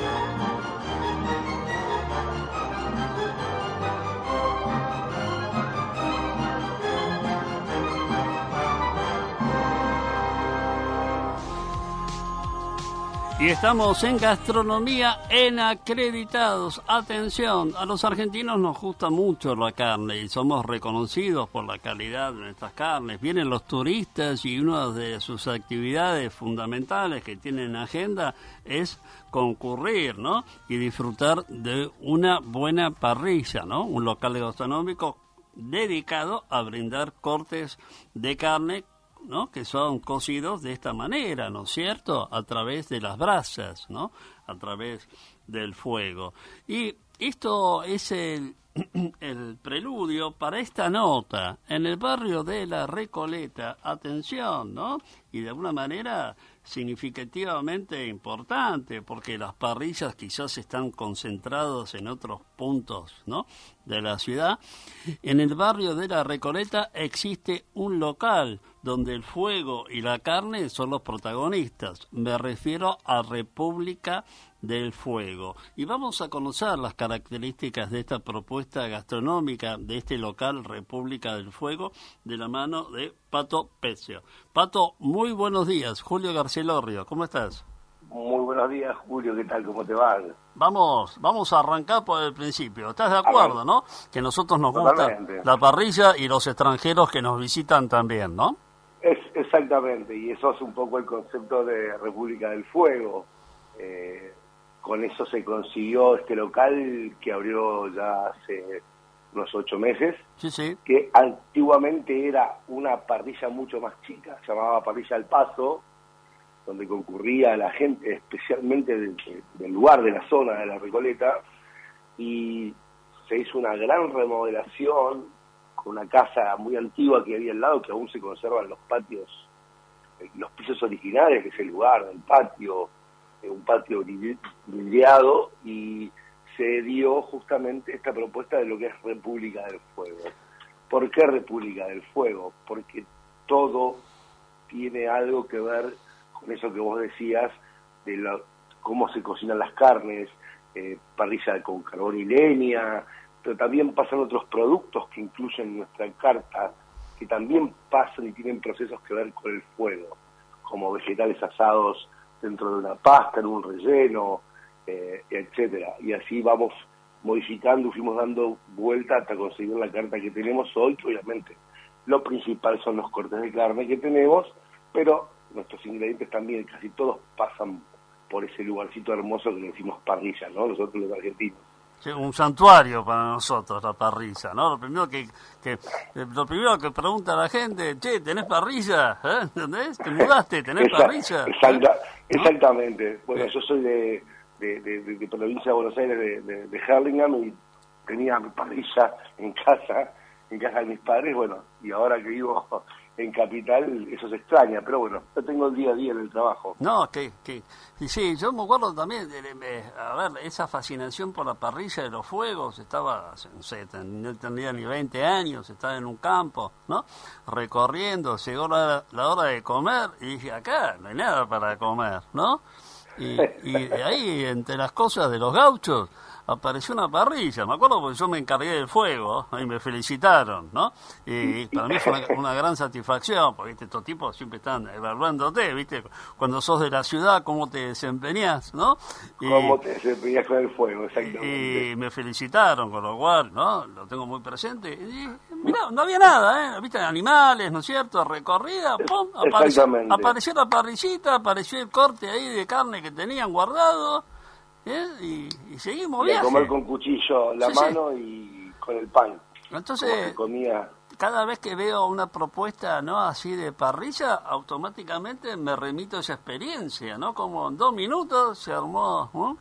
Y estamos en Gastronomía en Acreditados. Atención, a los argentinos nos gusta mucho la carne y somos reconocidos por la calidad de nuestras carnes. Vienen los turistas y una de sus actividades fundamentales que tienen en agenda es concurrir, ¿no? Y disfrutar de una buena parrilla, ¿no? Un local gastronómico dedicado a brindar cortes de carne, ¿no? Que son cocidos de esta manera, ¿no es cierto? A través de las brasas, ¿no? A través del fuego. Y esto es el preludio para esta nota en el barrio de La Recoleta. Atención, ¿no? Y de alguna manera significativamente importante, porque las parrillas quizás están concentradas en otros puntos, ¿no? De la ciudad. En el barrio de La Recoleta existe un local donde el fuego y la carne son los protagonistas. Me refiero a República del Fuego. Y vamos a conocer las características de esta propuesta gastronómica de este local República del Fuego de la mano de Pato Pecio. Pato, muy buenos días. Julio García, ¿cómo estás? Muy buenos días, Julio, ¿qué tal? ¿Cómo te va? Vamos a arrancar por el principio. ¿Estás de acuerdo, no? Que a nosotros nos gusta Totalmente. la parrilla y los extranjeros que nos visitan también, ¿no? Exactamente, y eso es un poco el concepto de República del Fuego. Con eso se consiguió este local que abrió ya hace unos 8 meses, Sí, sí. que antiguamente era una parrilla mucho más chica, se llamaba Parrilla al Paso, donde concurría la gente, especialmente del lugar, de la zona de La Recoleta, y se hizo una gran remodelación con una casa muy antigua que había al lado, que aún se conservan los patios, los pisos originales, que es el lugar del patio, un patio vidriado, y se dio justamente esta propuesta de lo que es República del Fuego. ¿Por qué República del Fuego? Porque todo tiene algo que ver con eso que vos decías, de cómo se cocinan las carnes, parrilla con carbón y leña, pero también pasan otros productos que incluyen nuestra carta, que también pasan y tienen procesos que ver con el fuego, como vegetales asados dentro de una pasta, en un relleno, etcétera. Y así vamos modificando y fuimos dando vuelta hasta conseguir la carta que tenemos hoy, que obviamente lo principal son los cortes de carne que tenemos, pero nuestros ingredientes también, casi todos pasan por ese lugarcito hermoso que le decimos parrilla, ¿no? Nosotros los argentinos. Sí, un santuario para nosotros la parrilla, ¿no? Lo primero que pregunta la gente, che, ¿tenés parrilla? ¿Entendés? ¿Te mudaste? ¿Tenés parrilla? Exactamente. Bueno, yo soy de provincia de Buenos Aires, de Hurlingham, y tenía mi parrilla en casa de mis padres, bueno, y ahora que vivo en Capital, eso se extraña, pero bueno, yo tengo el día a día en el trabajo. No, sí, yo me acuerdo también, a ver, esa fascinación por la parrilla de los fuegos, estaba, no sé, no tendría ni 20 años, estaba en un campo, ¿no? Recorriendo, llegó la hora de comer, y dije, acá no hay nada para comer, ¿no? Y ahí, entre las cosas de los gauchos, apareció una parrilla, me acuerdo porque yo me encargué del fuego y me felicitaron, ¿no? Y para mí fue una gran satisfacción, porque ¿viste? Estos tipos siempre están evaluándote, ¿viste? Cuando sos de la ciudad, cómo te desempeñás, ¿no? Cómo te desempeñás con el fuego, exactamente. Y me felicitaron, con lo cual, ¿no? Lo tengo muy presente. Y mirá, no había nada, ¿viste? Animales, ¿no es cierto? Recorrida, ¡pum! Apareció la parrillita, apareció el corte ahí de carne que tenían guardado. Y seguimos viaje. Comer con cuchillo la mano y con el pan. Entonces, cada vez que veo una propuesta, ¿no?, así de parrilla, automáticamente me remito a esa experiencia, ¿no? Como en 2 minutos se armó, ¿no?,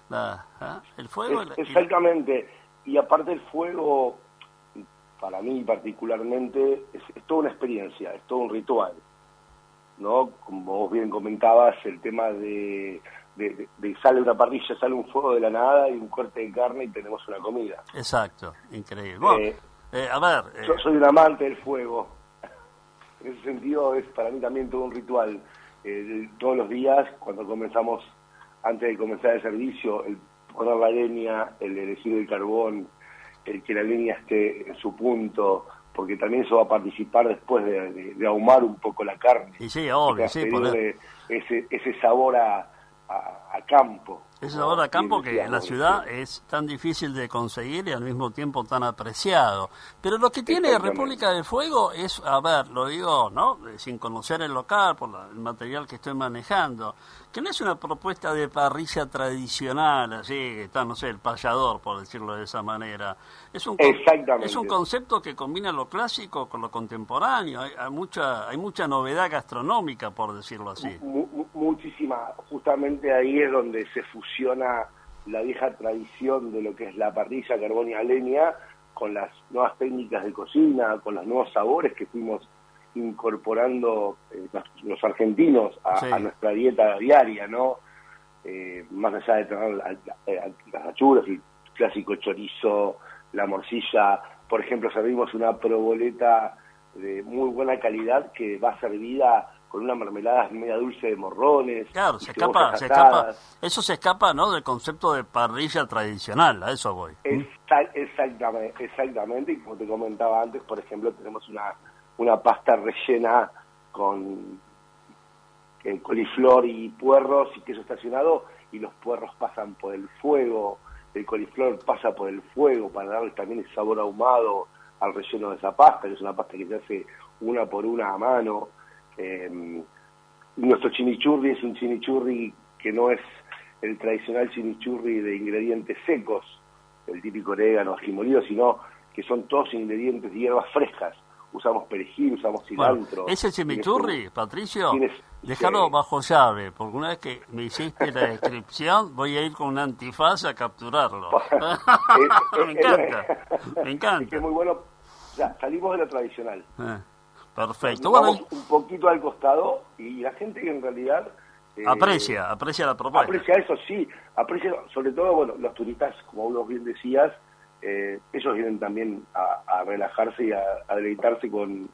el fuego. Exactamente. Y aparte el fuego, para mí particularmente, es toda una experiencia, es todo un ritual, ¿no? Como vos bien comentabas, el tema de sale una parrilla, sale un fuego de la nada y un corte de carne y tenemos una comida. Exacto, increíble. Bueno, a ver... Yo soy un amante del fuego. En ese sentido es para mí también todo un ritual. Todos los días, cuando comenzamos, antes de comenzar el servicio, el poner la leña, el elegir el carbón, el que la leña esté en su punto, porque también eso va a participar después de ahumar un poco la carne. Y sí, obvio, sí. Ese sabor a campo. Ese sabor a campo que en la ciudad es tan difícil de conseguir y al mismo tiempo tan apreciado. Pero lo que tiene República del Fuego es, a ver, lo digo, ¿no?, sin conocer el local, por el material que estoy manejando, que no es una propuesta de parrilla tradicional, así que está, no sé, el payador, por decirlo de esa manera. Es un concepto que combina lo clásico con lo contemporáneo. Hay mucha novedad gastronómica, por decirlo así. Muchísima. Justamente ahí es donde se fusiona la vieja tradición de lo que es la parrilla, carbón y a leña, con las nuevas técnicas de cocina, con los nuevos sabores que fuimos incorporando los argentinos a nuestra dieta diaria, ¿no? Más allá de tener las achuras, el clásico chorizo, la morcilla. Por ejemplo, servimos una proboleta de muy buena calidad que va servida con una mermelada media dulce de morrones. Claro, se escapa, eso se escapa, ¿no?, del concepto de parrilla tradicional, a eso voy. Exactamente, y como te comentaba antes, por ejemplo, tenemos una pasta rellena con coliflor y puerros y queso estacionado, y los puerros pasan por el fuego, el coliflor pasa por el fuego para darle también el sabor ahumado al relleno de esa pasta, que es una pasta que se hace una por una a mano. Nuestro chimichurri es un chimichurri que no es el tradicional chimichurri de ingredientes secos, el típico orégano, ají molido, sino que son todos ingredientes de hierbas frescas. Usamos perejil, usamos cilantro. Bueno, ese chimichurri, Patricio, déjalo bajo llave, porque una vez que me hiciste la descripción, voy a ir con un antifaz a capturarlo. Me encanta. Es que es muy bueno. Ya, salimos de lo tradicional. Perfecto. Vamos un poquito al costado, y la gente que en realidad aprecia la propuesta. Aprecia eso, sí, aprecia sobre todo, bueno, los turistas, como vos bien decías, ellos vienen también a relajarse y a deleitarse con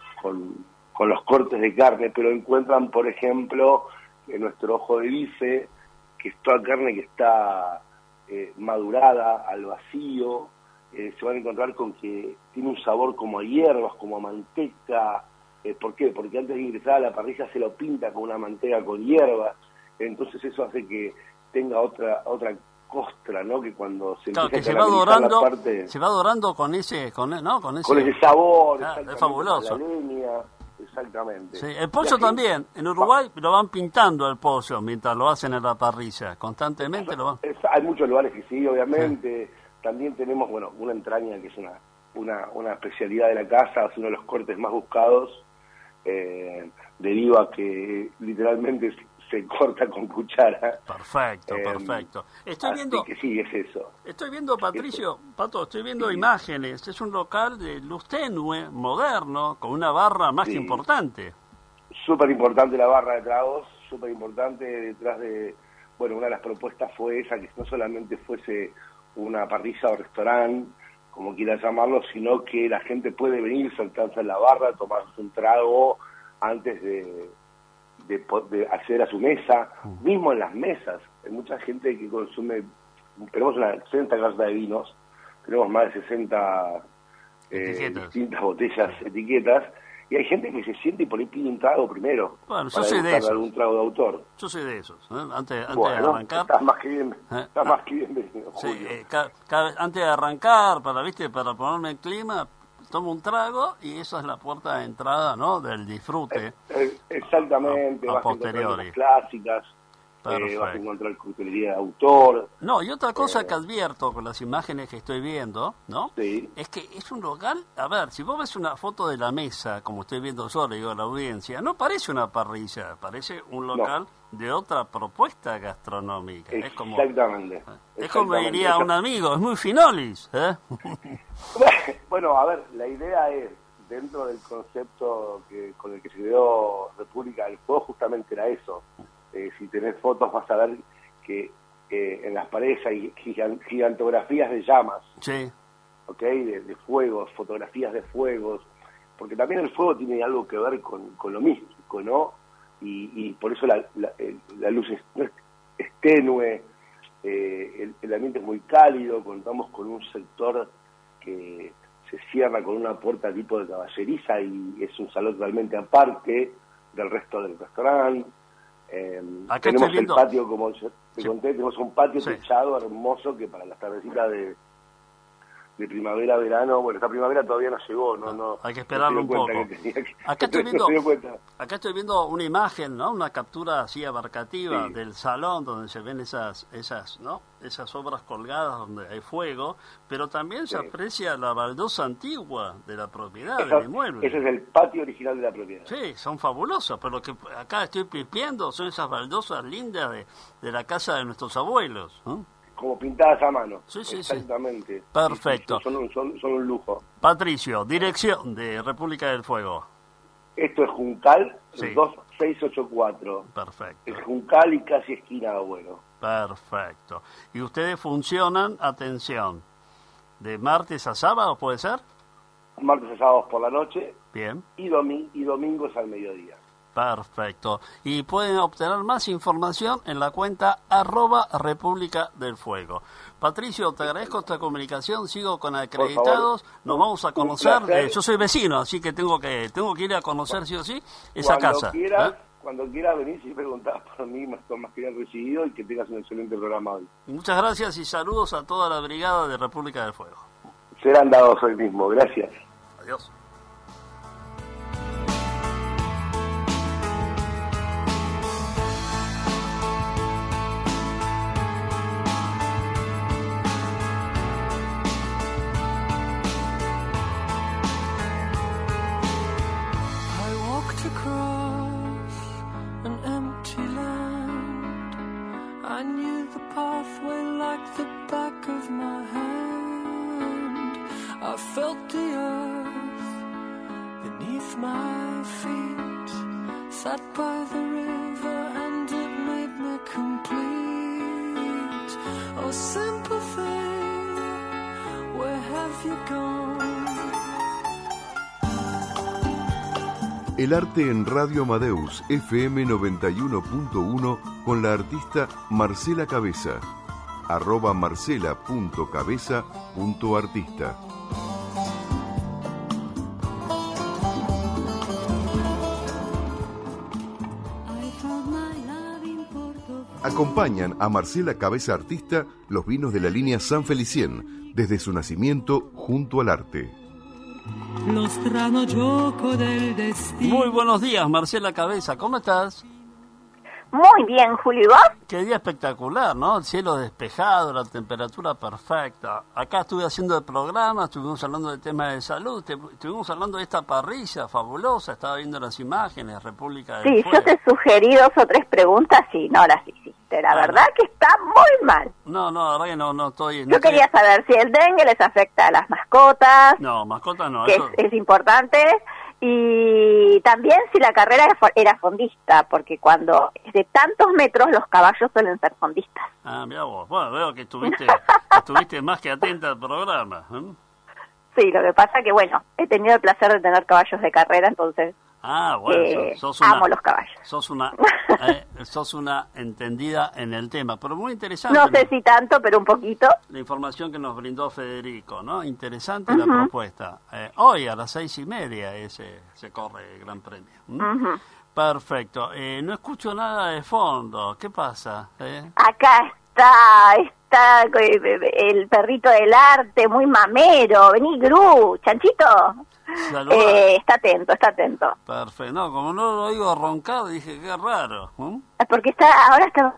los cortes de carne, pero encuentran, por ejemplo, en nuestro ojo de bife, que es toda carne que está madurada al vacío, se van a encontrar con que tiene un sabor como a hierbas, como a manteca. ¿Por qué? Porque antes de ingresar a la parrilla se lo pinta con una manteca con hierbas, entonces eso hace que tenga otra costra, ¿no? Que cuando se claro, empieza que a caramelizar la parte, se va dorando con ese con ese sabor, es fabuloso. la leña, exactamente. Sí, el pollo también, en Uruguay lo van pintando el pollo mientras lo hacen en la parrilla, constantemente lo van. Hay muchos lugares que sí, obviamente. También tenemos, bueno, una entraña que es una especialidad de la casa, es uno de los cortes más buscados, debido a que literalmente se corta con cuchara. Perfecto. Así que sí, es eso. Estoy viendo, Patricio, Pato, estoy viendo imágenes. Es un local de luz tenue, moderno, con una barra más que importante. Súper importante la barra de tragos, súper importante detrás de... Bueno, una de las propuestas fue esa, que no solamente fuese una parrilla o restaurante, como quieras llamarlo, sino que la gente puede venir, sentarse en la barra, tomarse un trago antes de acceder a su mesa, mismo en las mesas. Hay mucha gente que consume, tenemos unas 60 cartas de vinos, tenemos más de 60 distintas botellas, etiquetas, y hay gente que se siente y por ahí pide un trago primero. Bueno, yo soy de esos. Algún trago de autor. Yo soy de esos. Antes de Bueno, arrancar. Estás más que bienvenido. Sí, antes de arrancar, para ponerme en clima, tomo un trago y esa es la puerta de entrada, ¿no? Del disfrute. Exactamente. A vas posteriori. a encontrar las clásicas. Vas a Perfecto. encontrar coctelería de autor. No, y otra cosa que advierto con las imágenes que estoy viendo, ¿no? Sí. Es que es un local, a ver, si vos ves una foto de la mesa, como estoy viendo yo, le digo a la audiencia, no parece una parrilla, parece un local de otra propuesta gastronómica. Exactamente. Es como diría un amigo, es muy finolis, ¿eh? Bueno, a ver, la idea es, dentro del concepto con el que se creó República del Fuego, justamente era eso. Si tenés fotos vas a ver que en las paredes hay gigantografías de llamas, sí, ¿ok? De fuegos, fotografías de fuegos, porque también el fuego tiene algo que ver con lo místico, ¿no? Y por eso la luz es tenue, el ambiente es muy cálido, contamos con un sector que se cierra con una puerta tipo de caballeriza y es un salón totalmente aparte del resto del restaurante. Tenemos el patio, como te conté, tenemos un patio techado hermoso que para las tardecitas de primavera-verano, bueno, esta primavera todavía no llegó, no hay que esperarlo un poco. Acá estoy viendo una imagen, ¿no? Una captura así abarcativa del salón donde se ven esas obras colgadas donde hay fuego, pero también se aprecia la baldosa antigua de la propiedad del inmueble. Ese es el patio original de la propiedad. Sí, son fabulosos, pero lo que acá estoy pipiendo son esas baldosas lindas de la casa de nuestros abuelos, ¿no? Como pintadas a mano. Sí. Exactamente. Perfecto. Son un lujo. Patricio, dirección de República del Fuego. Esto es Juncal, 2684. Perfecto. Es Juncal y casi esquina de Agüero. Perfecto. ¿Y ustedes funcionan, atención, de martes a sábado, puede ser? Martes a sábados por la noche. Bien. Y domingos al mediodía. Perfecto. Y pueden obtener más información en la cuenta @República del Fuego. Patricio, te agradezco esta comunicación, sigo con acreditados, nos vamos a conocer, yo soy vecino, así que tengo que ir a conocer sí o sí esa casa. Cuando quieras venir y preguntar por mí, más que bien recibido y que tengas un excelente programa hoy. Muchas gracias y saludos a toda la brigada de República del Fuego. Serán dados hoy mismo, gracias. Adiós. I knew the pathway like the back of my hand. I felt the earth beneath my feet. Sat by the river and it El arte en Radio Amadeus FM 91.1 con la artista Marcela Cabeza. @marcela.cabeza.artista. Acompañan a Marcela Cabeza Artista los vinos de la línea San Felicien, desde su nacimiento junto al arte. Muy buenos días, Marcela Cabeza, ¿cómo estás? Muy bien, Julio, ¿y vos? Qué día espectacular, ¿no? El cielo despejado, la temperatura perfecta. Acá estuve haciendo el programa, estuvimos hablando de temas de salud, estuvimos hablando de esta parrilla fabulosa, estaba viendo las imágenes, República del Fuego. Sí, yo te sugerí 2 o 3 preguntas y no las hiciste. La verdad que está muy mal. No, la verdad que no estoy... Yo quería saber si el dengue les afecta a las mascotas. No, mascotas no. Que eso... es importante. Y también si la carrera era fondista, porque cuando es de tantos metros los caballos suelen ser fondistas. Ah, mira vos. Bueno, veo que estuviste más que atenta al programa. Sí, lo que pasa que, bueno, he tenido el placer de tener caballos de carrera, entonces... Ah, bueno, amo los caballos. Sos una entendida en el tema, pero muy interesante. No sé si tanto, pero un poquito. La información que nos brindó Federico, ¿no? Interesante la propuesta. Hoy a las 6:30 se corre el Gran Premio. Perfecto. No escucho nada de fondo. ¿Qué pasa? Acá está el perrito del arte, muy mamero. Vení, Gru, Chanchito. Está atento. Perfecto. No, como no lo oigo roncar, dije, qué raro. Porque ahora está...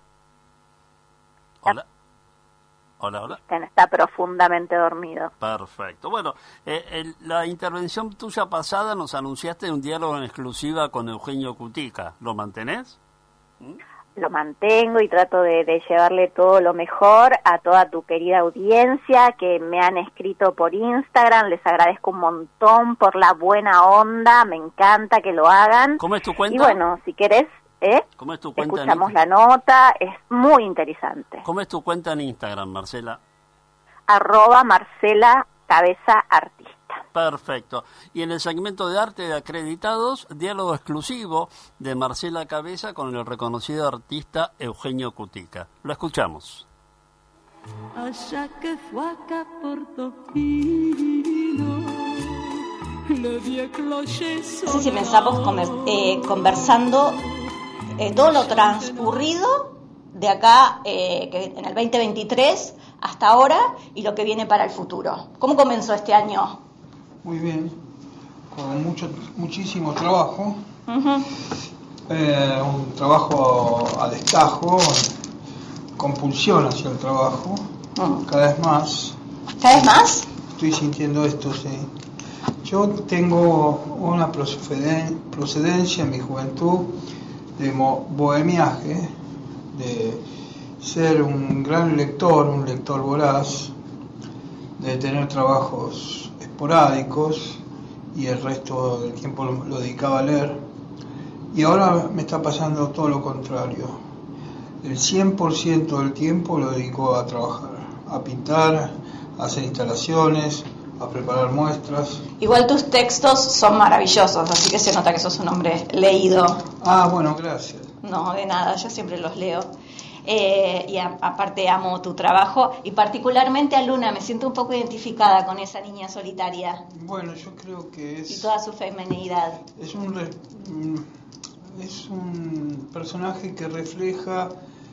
Hola. Está profundamente dormido. Perfecto. Bueno, la intervención tuya pasada nos anunciaste un diálogo en exclusiva con Eugenio Cutica. ¿Lo mantenés? Lo mantengo y trato de llevarle todo lo mejor a toda tu querida audiencia que me han escrito por Instagram. Les agradezco un montón por la buena onda, me encanta que lo hagan. ¿Cómo es tu cuenta? Y bueno, si querés, ¿cómo es tu cuenta? Escuchamos la nota, es muy interesante. ¿Cómo es tu cuenta en Instagram, Marcela? @Marcela Cabeza Artista. Perfecto. Y en el segmento de arte de acreditados, diálogo exclusivo de Marcela Cabeza con el reconocido artista Eugenio Cutica. Lo escuchamos. No sé si pensamos conversando todo lo transcurrido de acá que en el 2023 hasta ahora y lo que viene para el futuro. ¿Cómo comenzó este año? Muy bien, con muchísimo trabajo, un trabajo a destajo, compulsión hacia el trabajo, cada vez más. ¿Cada vez más? Estoy sintiendo esto, sí. Yo tengo una procedencia en mi juventud de bohemiaje, de ser un gran lector, un lector voraz, de tener trabajos esporádicos y el resto del tiempo lo dedicaba a leer. Y ahora me está pasando todo lo contrario. El 100% del tiempo lo dedico a trabajar, a pintar, a hacer instalaciones, a preparar muestras. Igual tus textos son maravillosos, así que se nota que sos un hombre leído. Ah, bueno, gracias. No, de nada, yo siempre los leo. Y aparte amo tu trabajo y particularmente a Luna, me siento un poco identificada con esa niña solitaria. Bueno, yo creo que es... Y toda su feminidad. Es un personaje que refleja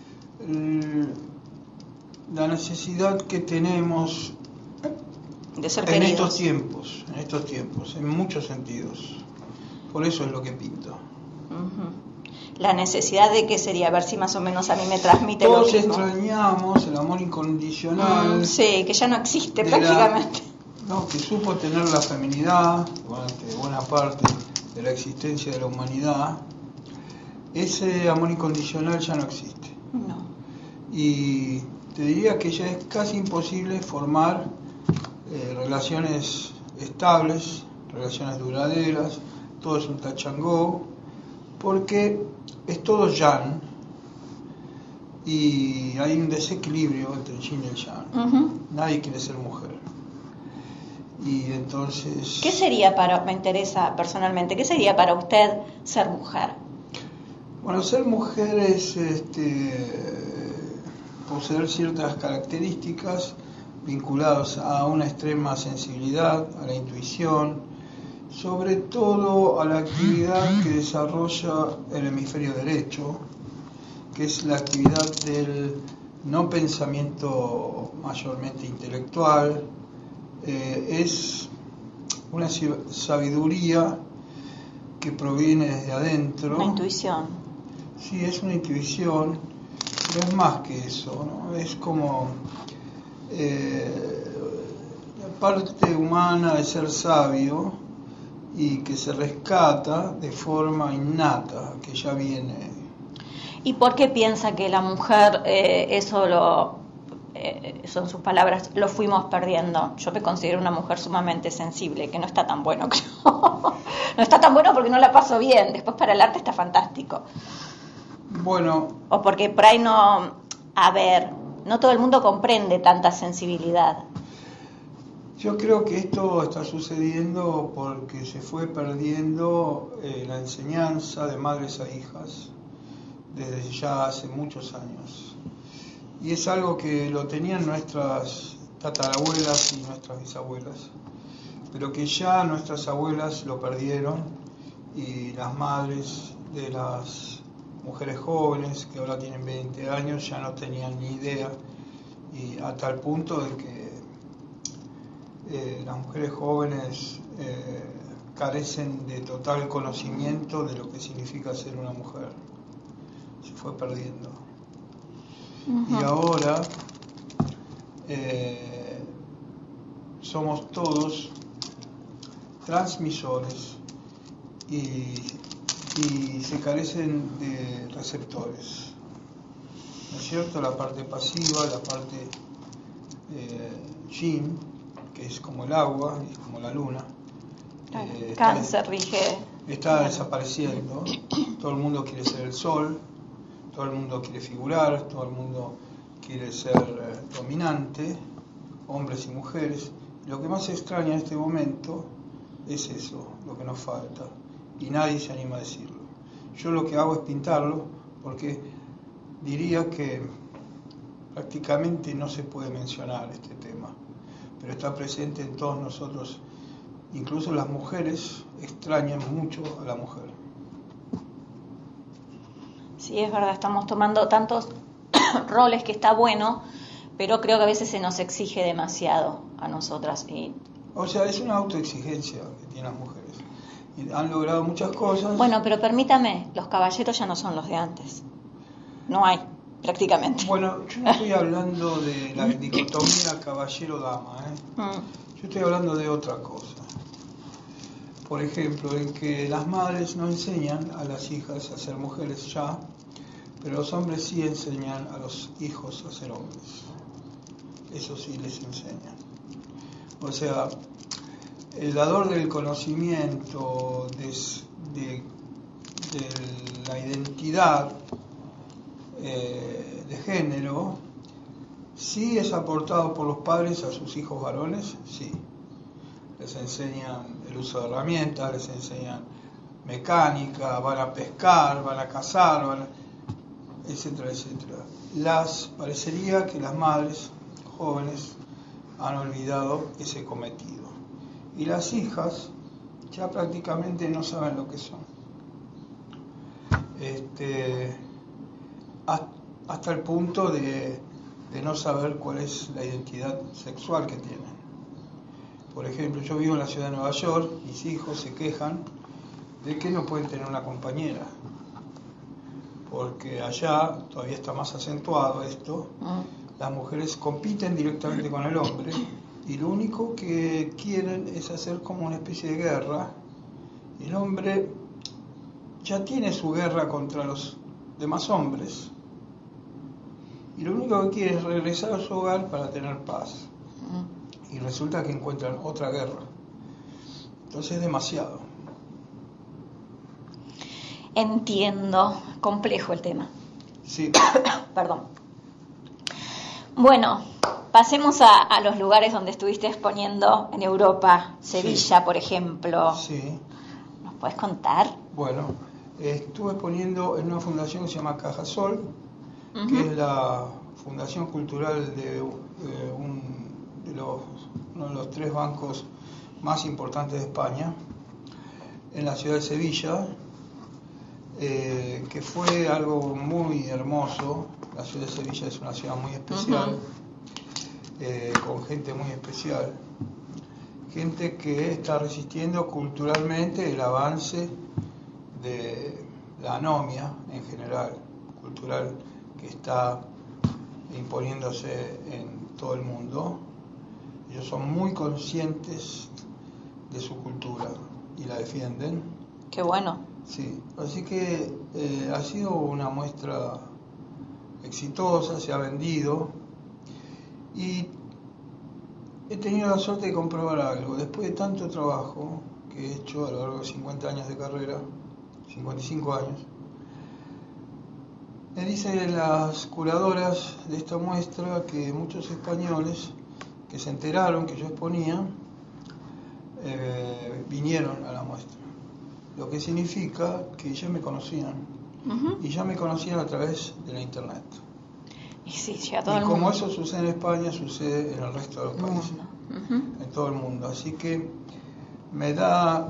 la necesidad que tenemos de ser en queridos. en estos tiempos, en muchos sentidos. Por eso es lo que pinto. La necesidad de qué sería, a ver si más o menos a mí me transmite Todos lo mismo. extrañamos el amor incondicional. Sí, que ya no existe prácticamente. Que supo tener la feminidad durante buena parte de la existencia de la humanidad. Ese amor incondicional ya no existe. No. Y te diría que ya es casi imposible formar relaciones estables, relaciones duraderas. Todo es un touch and go, porque es todo yang y hay un desequilibrio entre el yin y el yang. Nadie quiere ser mujer. y entonces... ¿Qué sería me interesa personalmente, qué sería para usted ser mujer? Bueno, ser mujer es poseer ciertas características vinculadas a una extrema sensibilidad, a la intuición, sobre todo a la actividad que desarrolla el hemisferio derecho, que es la actividad del no pensamiento mayormente intelectual, es una sabiduría que proviene desde adentro. Una intuición. Sí, es una intuición, pero es más que eso, ¿no? Es como la parte humana de ser sabio y que se rescata de forma innata, que ya viene. ¿Y por qué piensa que la mujer, son sus palabras, lo fuimos perdiendo? Yo me considero una mujer sumamente sensible, que no está tan bueno, creo. No está tan bueno porque no la paso bien, después para el arte está fantástico. Bueno. O porque por ahí no todo el mundo comprende tanta sensibilidad. Yo creo que esto está sucediendo porque se fue perdiendo la enseñanza de madres a hijas desde ya hace muchos años. Y es algo que lo tenían nuestras tatarabuelas y nuestras bisabuelas, pero que ya nuestras abuelas lo perdieron y las madres de las mujeres jóvenes que ahora tienen 20 años ya no tenían ni idea, y a tal punto de que las mujeres jóvenes carecen de total conocimiento de lo que significa ser una mujer. Se fue perdiendo. Uh-huh. Y ahora somos todos transmisores y se carecen de receptores, ¿no es cierto? La parte pasiva, la parte yin, que es como el agua, es como la luna. Cáncer rige. Está desapareciendo. Todo el mundo quiere ser el sol, todo el mundo quiere figurar, todo el mundo quiere ser dominante, hombres y mujeres. Lo que más extraña en este momento es eso, lo que nos falta, y nadie se anima a decirlo. Yo lo que hago es pintarlo, porque diría que prácticamente no se puede mencionar este tema, pero está presente en todos nosotros. Incluso las mujeres extrañan mucho a la mujer. Sí, es verdad, estamos tomando tantos roles que está bueno, pero creo que a veces se nos exige demasiado a nosotras. O sea, es una autoexigencia que tienen las mujeres. Y han logrado muchas cosas. Bueno, pero permítame, los caballeros ya no son los de antes. No hay, prácticamente. Bueno, yo no estoy hablando de la dicotomía caballero-dama, Yo estoy hablando de otra cosa. Por ejemplo, en que las madres no enseñan a las hijas a ser mujeres ya, pero los hombres sí enseñan a los hijos a ser hombres. Eso sí les enseñan. O sea, el dador del conocimiento de la identidad de género sí es aportado por los padres a sus hijos varones, sí. Les enseñan el uso de herramientas, les enseñan mecánica, van a pescar, van a cazar, etcétera, etcétera. Parecería que las madres jóvenes han olvidado ese cometido. Y las hijas ya prácticamente no saben lo que son. Hasta el punto de no saber cuál es la identidad sexual que tienen. Por ejemplo, yo vivo en la ciudad de Nueva York, mis hijos se quejan de que no pueden tener una compañera, porque allá todavía está más acentuado esto. Las mujeres compiten directamente con el hombre y lo único que quieren es hacer como una especie de guerra. El hombre ya tiene su guerra contra los demás hombres y lo único que quiere es regresar a su hogar para tener paz. Y resulta que encuentran otra guerra. Entonces es demasiado. Entiendo. Complejo el tema. Sí. Perdón. Bueno, pasemos a los lugares donde estuviste exponiendo en Europa, Sevilla, Sí. por ejemplo. Sí. ¿Nos puedes contar? Bueno, estuve exponiendo en una fundación que se llama Cajasol, Ujú. que es la fundación cultural de uno de los 3 bancos más importantes de España, en la ciudad de Sevilla, que fue algo muy hermoso. La ciudad de Sevilla es una ciudad muy especial, con gente muy especial, gente que está resistiendo culturalmente el avance de la anomia en general, cultural, que está imponiéndose en todo el mundo. Ellos son muy conscientes de su cultura y la defienden. Qué bueno. Sí, así que ha sido una muestra exitosa, se ha vendido y he tenido la suerte de comprobar algo. Después de tanto trabajo que he hecho a lo largo de 50 años de carrera, 55 años, me dicen las curadoras de esta muestra que muchos españoles que se enteraron que yo exponía vinieron a la muestra, lo que significa que ya me conocían. Ujú. Y ya me conocían a través de la internet. Y sí, ya todo Y el como mundo. eso sucede en España, sucede en el resto de los países, Ujú. en todo el mundo. Así que me da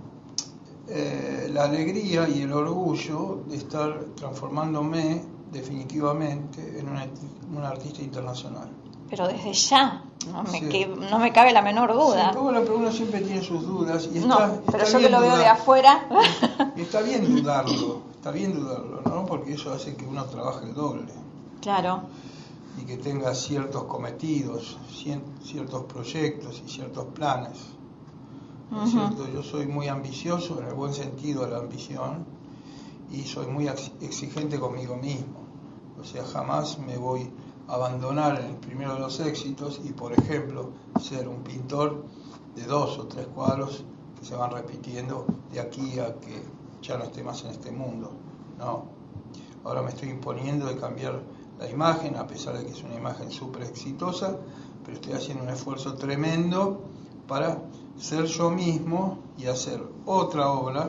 la alegría y el orgullo de estar transformándome definitivamente en un artista internacional. Pero desde ya, Sí. no me cabe la menor duda. Sí, pero uno siempre tiene sus dudas y No, está pero yo bien que lo veo de dudar. afuera. Y está bien dudarlo, ¿no? Porque eso hace que uno trabaje el doble Claro. y que tenga ciertos cometidos, ciertos proyectos y ciertos planes. ¿No es Ujú. cierto? Yo soy muy ambicioso, en el buen sentido de la ambición, y soy muy exigente conmigo mismo. O sea, jamás me voy a abandonar en el primero de los éxitos y, por ejemplo, ser un pintor de 2 o 3 cuadros que se van repitiendo de aquí a que ya no esté más en este mundo. No. Ahora me estoy imponiendo de cambiar la imagen, a pesar de que es una imagen súper exitosa, pero estoy haciendo un esfuerzo tremendo para ser yo mismo y hacer otra obra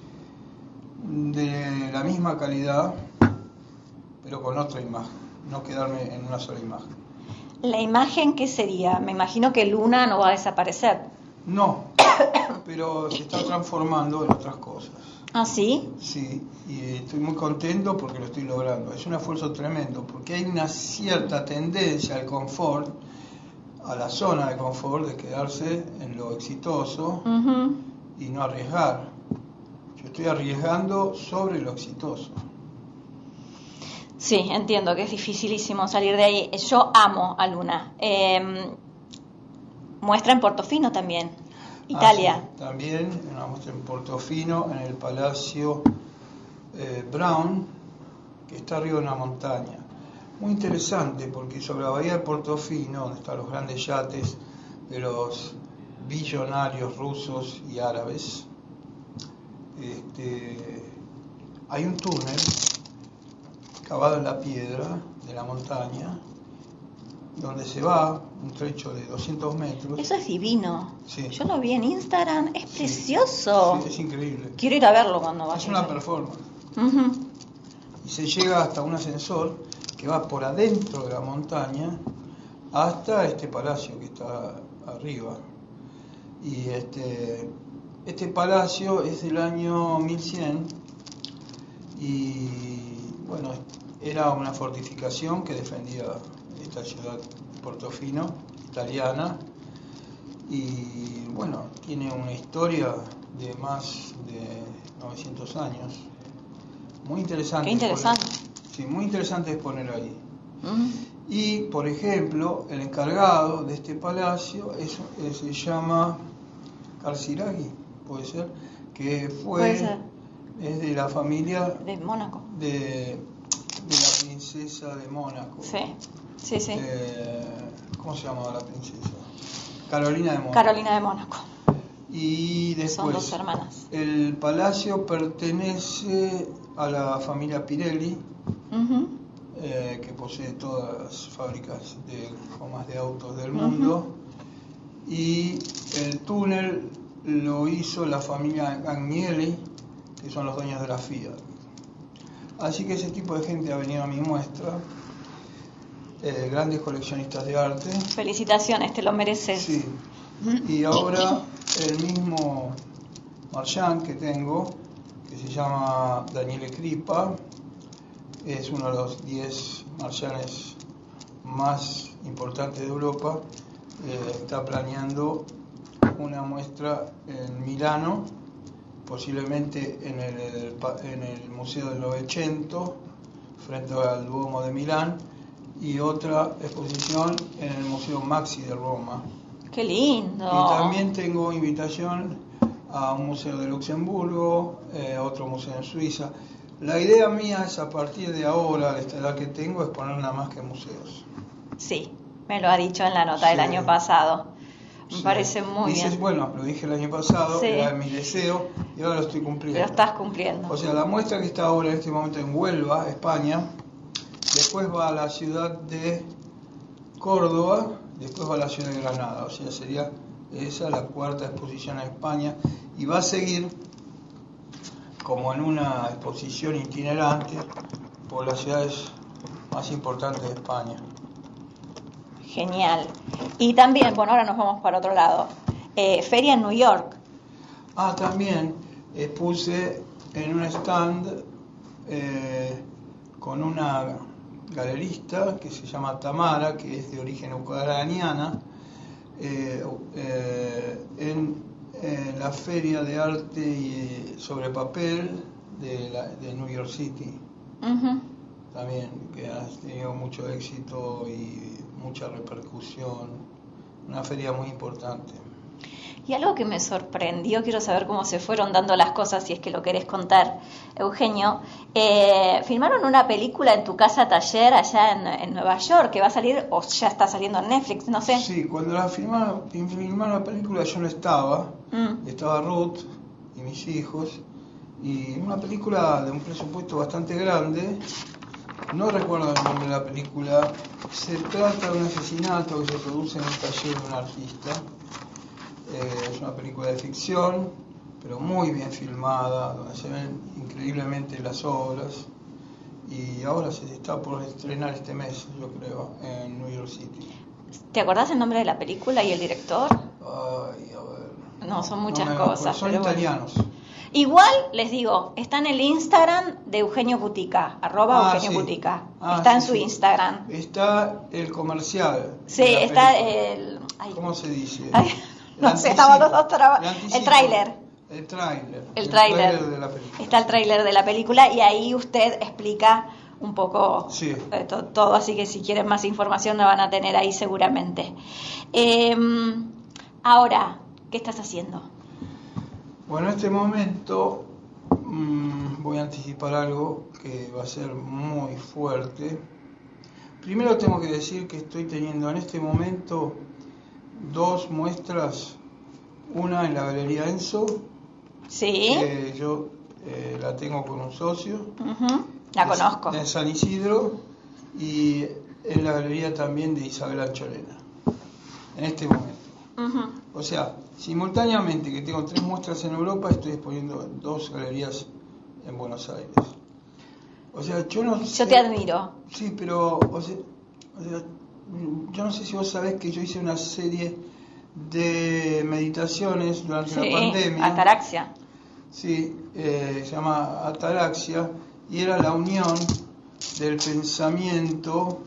de la misma calidad, pero con otra imagen, no quedarme en una sola imagen. La imagen, ¿qué sería? Me imagino que Luna no va a desaparecer. No, pero se está transformando en otras cosas. ¿Ah, sí? Sí, y estoy muy contento porque lo estoy logrando. Es un esfuerzo tremendo, porque hay una cierta tendencia al confort, a la zona de confort, de quedarse en lo exitoso Ujú. y no arriesgar. Yo estoy arriesgando sobre lo exitoso. Sí, entiendo que es dificilísimo salir de ahí. Yo amo a Luna. Muestra en Portofino también, Italia. Sí, también una muestra en Portofino, en el Palacio Brown, que está arriba de una montaña. Muy interesante, porque sobre la bahía de Portofino, donde están los grandes yates de los billonarios rusos y árabes, hay un túnel cavado en la piedra de la montaña, donde se va un trecho de 200 metros. Eso es divino. Sí. Yo lo vi en Instagram, es precioso. Sí, es increíble. Quiero ir a verlo cuando vaya. Es una performance. Ujú. Y se llega hasta un ascensor que va por adentro de la montaña hasta este palacio que está arriba. Y este palacio es del año 1100 y bueno, era una fortificación que defendía esta ciudad Portofino, italiana, y bueno, tiene una historia de más de 900 años. Muy interesante. Qué interesante. Sí, muy interesante exponer ahí. Ujú. Y, por ejemplo, el encargado de este palacio se llama Carciraghi, puede ser, que Puede ser. es de la familia De Mónaco. de la princesa de Mónaco. Sí, sí, sí. ¿Cómo se llamaba la princesa? Carolina de Mónaco. Carolina de Mónaco. Y después, Son 2 hermanas. el palacio pertenece a la familia Pirelli, Ujú. que posee todas las fábricas de gomas de autos del mundo, y el túnel lo hizo la familia Agnelli, que son los dueños de la Fiat. Así que ese tipo de gente ha venido a mi muestra, grandes coleccionistas de arte. Felicitaciones, te lo mereces. Sí. Y ahora el mismo marchand que tengo, que se llama Daniele Kripa, es uno de los 10 marchands más importantes de Europa, está planeando una muestra en Milano, posiblemente en el Museo del Novecento, frente al Duomo de Milán, y otra exposición en el Museo Maxi de Roma. ¡Qué lindo! Y también tengo invitación a un museo de Luxemburgo, otro museo en Suiza. La idea mía es, a partir de ahora, de esta edad que tengo, es poner nada más que museos. Sí, me lo ha dicho en la nota del año pasado. Me parece muy bien. Bueno, lo dije el año pasado, era mi deseo, y ahora lo estoy cumpliendo. Lo estás cumpliendo. O sea, la muestra que está ahora en este momento en Huelva, España, después va a la ciudad de Córdoba, después va a la ciudad de Granada. O sea, sería esa la cuarta exposición en España, y va a seguir como en una exposición itinerante por las ciudades más importantes de España. Genial. Y también, bueno, ahora nos vamos para otro lado. Feria en New York. También expuse en un stand con una galerista que se llama Tamara, que es de origen ucraniana, en la Feria de Arte sobre Papel de New York City. También, que ha tenido mucho éxito y mucha repercusión. Una feria muy importante. Y algo que me sorprendió, quiero saber cómo se fueron dando las cosas, si es que lo querés contar, Eugenio. Filmaron una película en tu casa taller allá en Nueva York, que va a salir, o ya está saliendo en Netflix, no sé. Sí, cuando filmaron la película yo no estaba, estaba Ruth y mis hijos, y una película de un presupuesto bastante grande. No recuerdo el nombre de la película. Se trata de un asesinato que se produce en el taller de un artista. Es una película de ficción, pero muy bien filmada, donde se ven increíblemente las obras. Y ahora se está por estrenar este mes, yo creo, en New York City. ¿Te acordás el nombre de la película y el director? Ay, a ver. No, son muchas cosas. Son italianos. Bueno. Igual, les digo, está en el Instagram de Eugenio Butica, @Eugenio Butica. Está en su Instagram. Está el comercial. Sí, está el... ¿Cómo se dice? No sé, estamos los dos el tráiler. El tráiler de la película. Está el tráiler de la película y ahí usted explica un poco todo, así que si quieren más información la van a tener ahí seguramente. Ahora, ¿qué estás haciendo? Bueno, en este momento voy a anticipar algo que va a ser muy fuerte. Primero tengo que decir que estoy teniendo en este momento 2 muestras, una en la Galería Enzo. Sí. Yo la tengo con un socio. La conozco. En San Isidro, y en la galería también de Isabel Ancholena. En este momento. O sea, simultáneamente que tengo 3 muestras en Europa, estoy exponiendo en 2 galerías en Buenos Aires. O sea, yo no sé... Yo te admiro. Sí, pero... O sea, yo no sé si vos sabés que yo hice una serie de meditaciones durante la pandemia. Ataraxia. Sí, se llama Ataraxia, y era la unión del pensamiento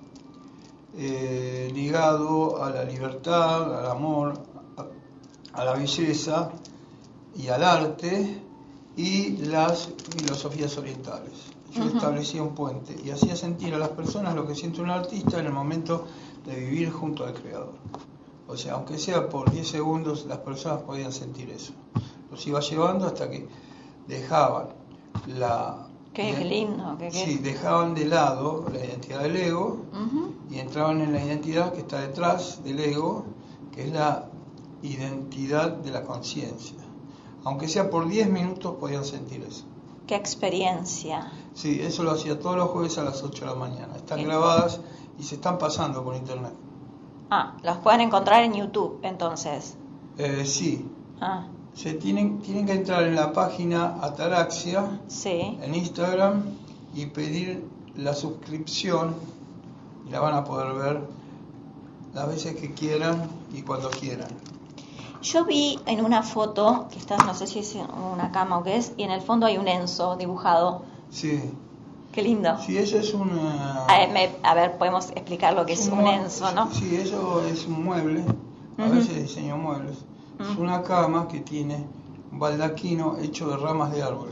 ligado a la libertad, al amor, a la belleza y al arte y las filosofías orientales. Yo establecía un puente y hacía sentir a las personas lo que siente un artista en el momento de vivir junto al creador. O sea, aunque sea por 10 segundos, las personas podían sentir eso. Los iba llevando hasta que dejaban Qué lindo. Sí, dejaban de lado la identidad del ego y entraban en la identidad que está detrás del ego, que es la identidad de la conciencia. Aunque sea por 10 minutos podían sentir eso. Qué experiencia. Sí, eso lo hacía todos los jueves a las 8 de la mañana. Están grabadas y se están pasando por internet. Las pueden encontrar en YouTube, entonces. Sí. Se tienen que entrar en la página Ataraxia, en Instagram, y pedir la suscripción, y la van a poder ver las veces que quieran y cuando quieran. Yo vi en una foto, que está, no sé si es una cama o qué es, y en el fondo hay un Enzo dibujado. Sí. Qué lindo. Sí, eso es una... A ver, podemos explicar lo que es un Enzo, ¿no? Sí, eso es un mueble, a veces diseño muebles. Es una cama que tiene un baldaquino hecho de ramas de árboles.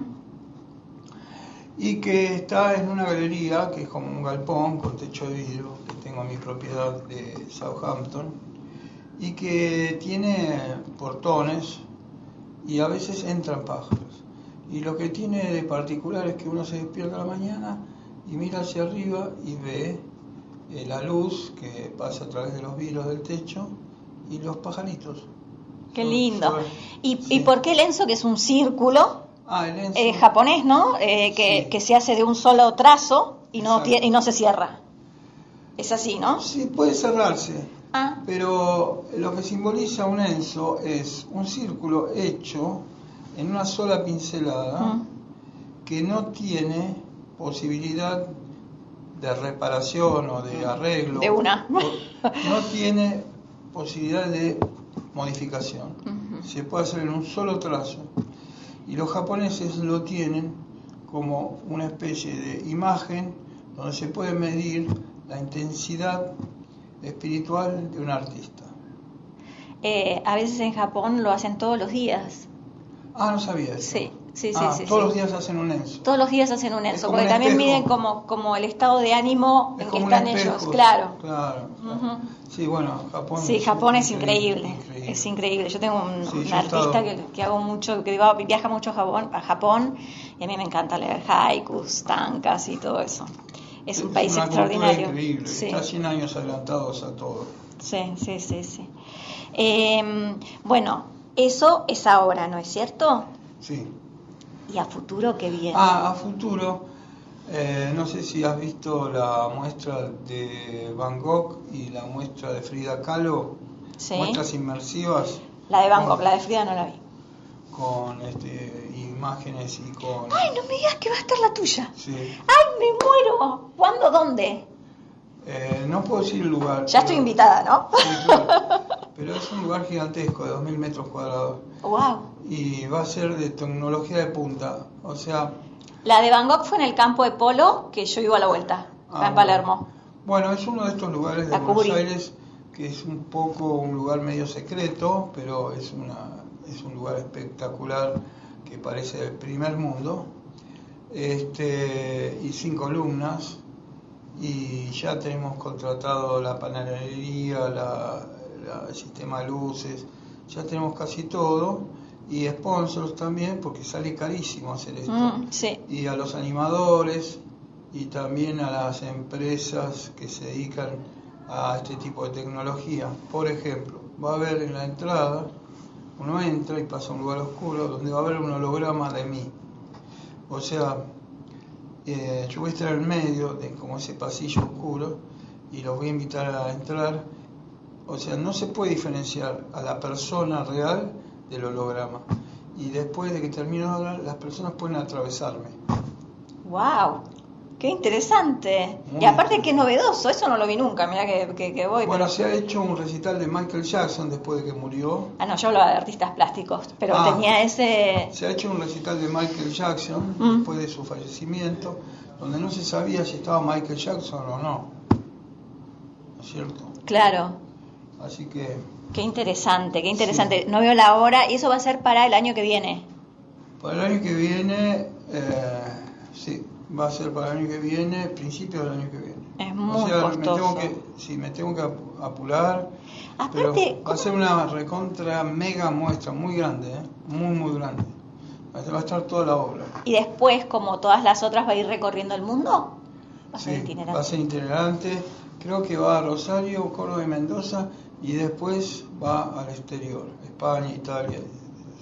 Y que está en una galería que es como un galpón con techo de vidrio, que tengo en mi propiedad de Southampton, y que tiene portones y a veces entran pájaros. Y lo que tiene de particular es que uno se despierta a la mañana y mira hacia arriba y ve la luz que pasa a través de los vidrios del techo y los pajaritos. Qué lindo. ¿Y por qué el Enzo, que es un círculo? El Enzo. Japonés, ¿no? Que se hace de un solo trazo y no se cierra. Es así, ¿no? Sí, puede cerrarse. Pero lo que simboliza un Enzo es un círculo hecho en una sola pincelada que no tiene posibilidad de reparación o de arreglo. De una. No tiene posibilidad de modificación. Se puede hacer en un solo trazo. Y los japoneses lo tienen como una especie de imagen donde se puede medir la intensidad espiritual de un artista. A veces en Japón lo hacen todos los días. No sabía eso. Sí. Todos los días hacen un Enzo. Todos los días hacen un Enzo, porque también miden como el estado de ánimo en que están ellos. Claro. Sí, bueno, Japón. Sí, Japón es increíble. Es increíble. Yo tengo un artista que hago mucho, que viaja mucho a Japón, y a mí me encanta leer haikus, tankas y todo eso. Es un país extraordinario. Increíble. Está 100 años adelantados a todo. Sí. Bueno, eso es ahora, ¿no es cierto? Sí. ¿Y a futuro qué viene? A futuro, no sé si has visto la muestra de Van Gogh y la muestra de Frida Kahlo, muestras inmersivas. La de Van Gogh, la de Frida no la vi. Con imágenes y con... ¡Ay, no me digas que va a estar la tuya! Sí. ¡Ay, me muero! ¿Cuándo? ¿Dónde? No puedo decir el lugar. Ya estoy invitada, ¿no? Sí, claro. Pero es un lugar gigantesco, de 2.000 metros cuadrados. ¡Wow! Y va a ser de tecnología de punta, o sea... La de Van Gogh fue en el campo de polo, que yo iba a la vuelta, acá en Palermo. Bueno, es uno de estos lugares de Buenos Aires que es un poco un lugar medio secreto, pero es un lugar espectacular que parece del primer mundo, y sin columnas, y ya tenemos contratado la panadería, el sistema de luces, ya tenemos casi todo, y sponsors también, porque sale carísimo hacer esto, y a los animadores y también a las empresas que se dedican a este tipo de tecnología. Por ejemplo, va a haber en la entrada, uno entra y pasa a un lugar oscuro donde va a haber un holograma de mí. O sea, yo voy a estar en medio de como ese pasillo oscuro y los voy a invitar a entrar. O sea, no se puede diferenciar a la persona real del holograma. Y después de que termino de hablar, las personas pueden atravesarme. ¡Wow! ¡Qué interesante! Y aparte, qué novedoso, eso no lo vi nunca, mirá que voy. Bueno, se ha hecho un recital de Michael Jackson después de que murió. No, yo hablaba de artistas plásticos, pero tenía ese... Se ha hecho un recital de Michael Jackson después de su fallecimiento, donde no se sabía si estaba Michael Jackson o no. ¿No es cierto? Claro. Así que... Qué interesante. Sí. No veo la hora, y eso va a ser para el año que viene. Para el año que viene, sí, va a ser para el año que viene, principio del año que viene. Es muy costoso. Me tengo que apurar. Aparte, pero va a ser una recontra mega muestra, muy grande, muy grande. Va a estar toda la obra. ¿Y después, como todas las otras, va a ir recorriendo el mundo? Va a ser itinerante. Creo que va a Rosario, Córdoba y Mendoza, y después va al exterior, España, Italia,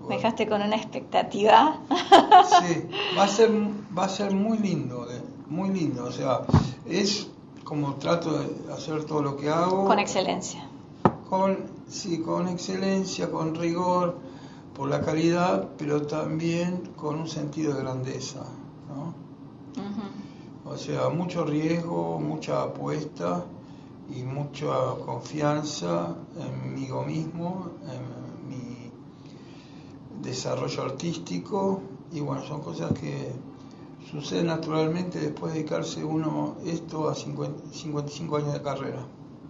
Me dejaste con una expectativa. Sí, va a ser muy lindo, o sea, es como trato de hacer todo lo que hago. Con excelencia. Con excelencia, con rigor, por la calidad, pero también con un sentido de grandeza, ¿no? O sea, mucho riesgo, mucha apuesta y mucha confianza en mí mismo, en mi desarrollo artístico, y bueno, son cosas que suceden naturalmente después de dedicarse uno a 55 años de carrera.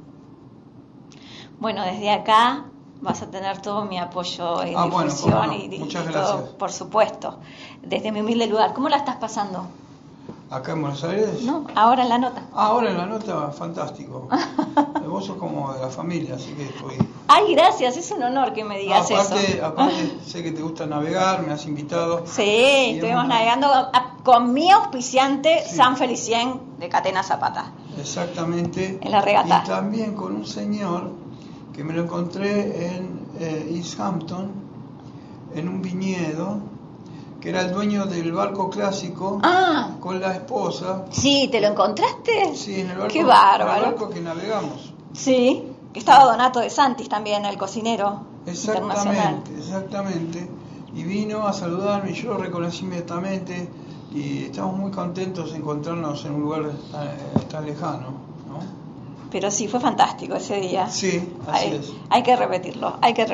Bueno, desde acá vas a tener todo mi apoyo y difusión, bueno, y muchas todo, gracias. por supuesto, desde mi humilde lugar. ¿Cómo la estás pasando? ¿Acá en Buenos Aires? No, ahora en la nota. Ahora en la nota, fantástico. Vos sos como de la familia, así que estoy... Ay, gracias, es un honor que me digas eso. Aparte, sé que te gusta navegar, me has invitado. Sí, estuvimos navegando con mi auspiciante, sí. San Felicien de Catena Zapata. Exactamente. En la regata. Y también con un señor que me lo encontré en East Hampton, en un viñedo, que era el dueño del barco clásico, con la esposa. Sí, ¿te lo encontraste? Sí, en el barco, qué bárbaro. En el barco que navegamos. Sí, que estaba Donato de Santis también, el cocinero internacional. Exactamente. Y vino a saludarme, y yo lo reconocí inmediatamente, y estamos muy contentos de encontrarnos en un lugar tan lejano, ¿no? Pero sí, fue fantástico ese día. Sí, así es. Hay que repetirlo.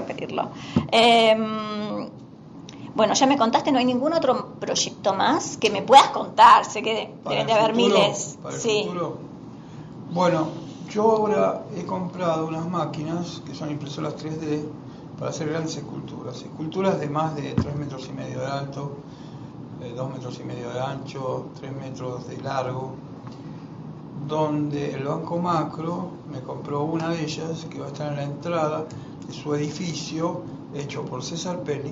Bueno, ya me contaste, ¿no hay ningún otro proyecto más que me puedas contar? Sé que deben de haber miles. Para el futuro. Bueno, yo ahora he comprado unas máquinas que son impresoras 3D para hacer grandes esculturas de más de 3,5 metros de alto, 2,5 metros de ancho, 3 metros de largo, donde el Banco Macro me compró una de ellas que va a estar en la entrada de su edificio hecho por César Pelli.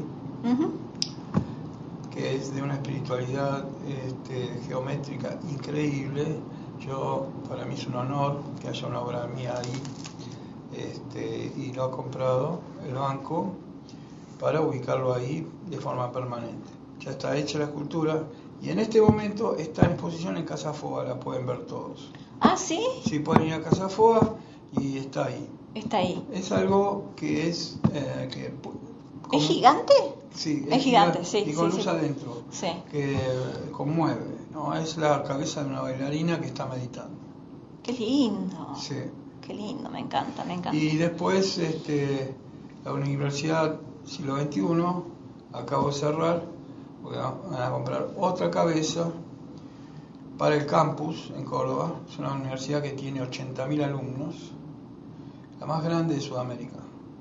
Que es de una espiritualidad geométrica increíble. Para mí es un honor que haya una obra mía ahí, y lo ha comprado el banco para ubicarlo ahí de forma permanente. Ya está hecha la escultura y en este momento está en exposición en Casa Foa, la pueden ver todos. ¿Ah, sí? Sí, pueden ir a Casa Foa y está ahí. Está ahí. Es algo que es... ¿Es gigante? Sí, es gigante, sí. Y con luz adentro, sí. Que conmueve, ¿no? Es la cabeza de una bailarina que está meditando. ¡Qué lindo! Sí. ¡Qué lindo! Me encanta. Y después, la Universidad Siglo XXI, acabo de cerrar, van a comprar otra cabeza para el campus en Córdoba. Es una universidad que tiene 80.000 alumnos, la más grande de Sudamérica.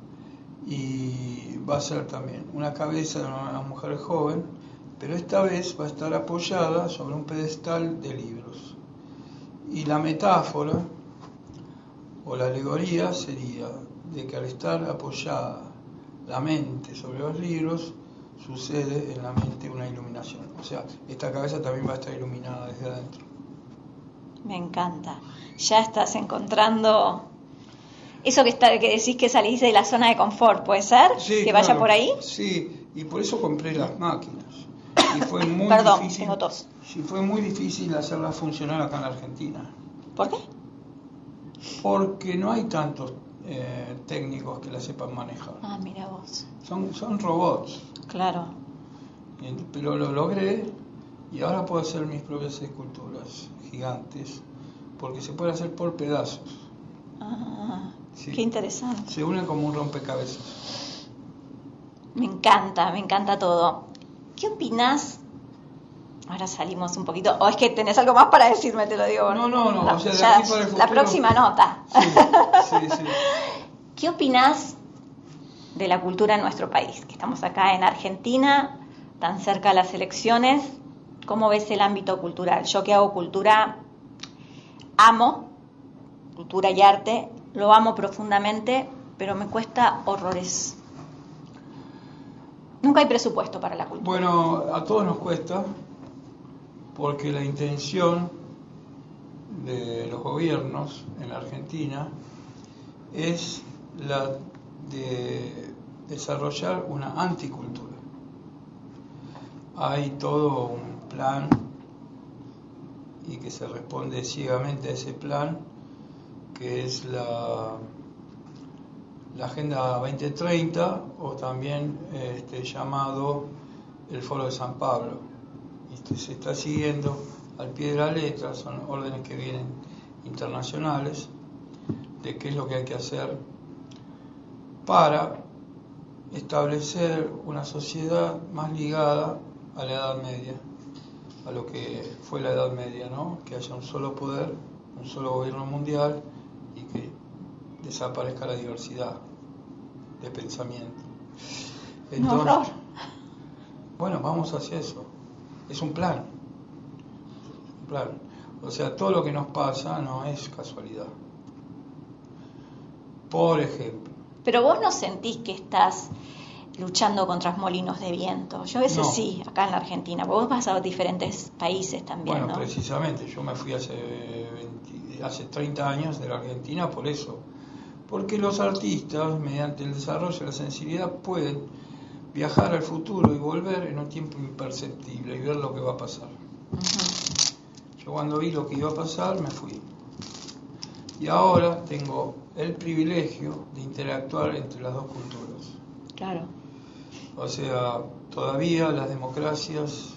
Y va a ser también una cabeza de una mujer joven, pero esta vez va a estar apoyada sobre un pedestal de libros. Y la metáfora o la alegoría sería de que al estar apoyada la mente sobre los libros, sucede en la mente una iluminación. O sea, esta cabeza también va a estar iluminada desde adentro. Me encanta. Ya estás encontrando... Eso que decís que salís de la zona de confort, ¿puede ser? Sí, ¿Que vaya por ahí? Sí, y por eso compré las máquinas. Y fue muy Perdón, difícil, tengo tos. Sí, fue muy difícil hacerlas funcionar acá en la Argentina. ¿Por qué? Porque no hay tantos técnicos que las sepan manejar. Ah, mira vos. Son robots. Claro. Pero lo logré y ahora puedo hacer mis propias esculturas gigantes, porque se puede hacer por pedazos. Sí. Qué interesante. Se unen como un rompecabezas. Me encanta todo. ¿Qué opinás? Ahora salimos un poquito. ¿O es que tenés algo más para decirme? Te lo digo. No. O sea, de aquí para el futuro... La próxima nota. Sí. ¿Qué opinás de la cultura en nuestro país? Que estamos acá en Argentina, tan cerca de las elecciones. ¿Cómo ves el ámbito cultural? Yo que hago cultura, amo cultura y arte, lo amo profundamente, pero me cuesta horrores. Nunca hay presupuesto para la cultura. Bueno, a todos nos cuesta, porque la intención de los gobiernos en la Argentina es la de desarrollar una anticultura. hay todo un plan y que se responde ciegamente a ese plan, que es la Agenda 2030, o también llamado el Foro de San Pablo. Y se está siguiendo al pie de la letra, son órdenes que vienen internacionales de qué es lo que hay que hacer para establecer una sociedad más ligada a la Edad Media, a lo que fue la Edad Media, ¿no? Que haya un solo poder, un solo gobierno mundial y que desaparezca la diversidad de pensamiento. Entonces, un horror. Bueno, vamos hacia eso. Es un plan. O sea, todo lo que nos pasa no es casualidad. Por ejemplo. Pero vos no sentís que estás luchando contra molinos de viento. Yo a veces sí, acá en la Argentina. Vos vas a diferentes países también, bueno, ¿no? Precisamente, yo me fui hace 30 años de la Argentina por eso. Porque los artistas, mediante el desarrollo de la sensibilidad, pueden viajar al futuro y volver en un tiempo imperceptible y ver lo que va a pasar. Yo cuando vi lo que iba a pasar, me fui. Y ahora tengo el privilegio de interactuar entre las dos culturas. Claro. O sea, todavía las democracias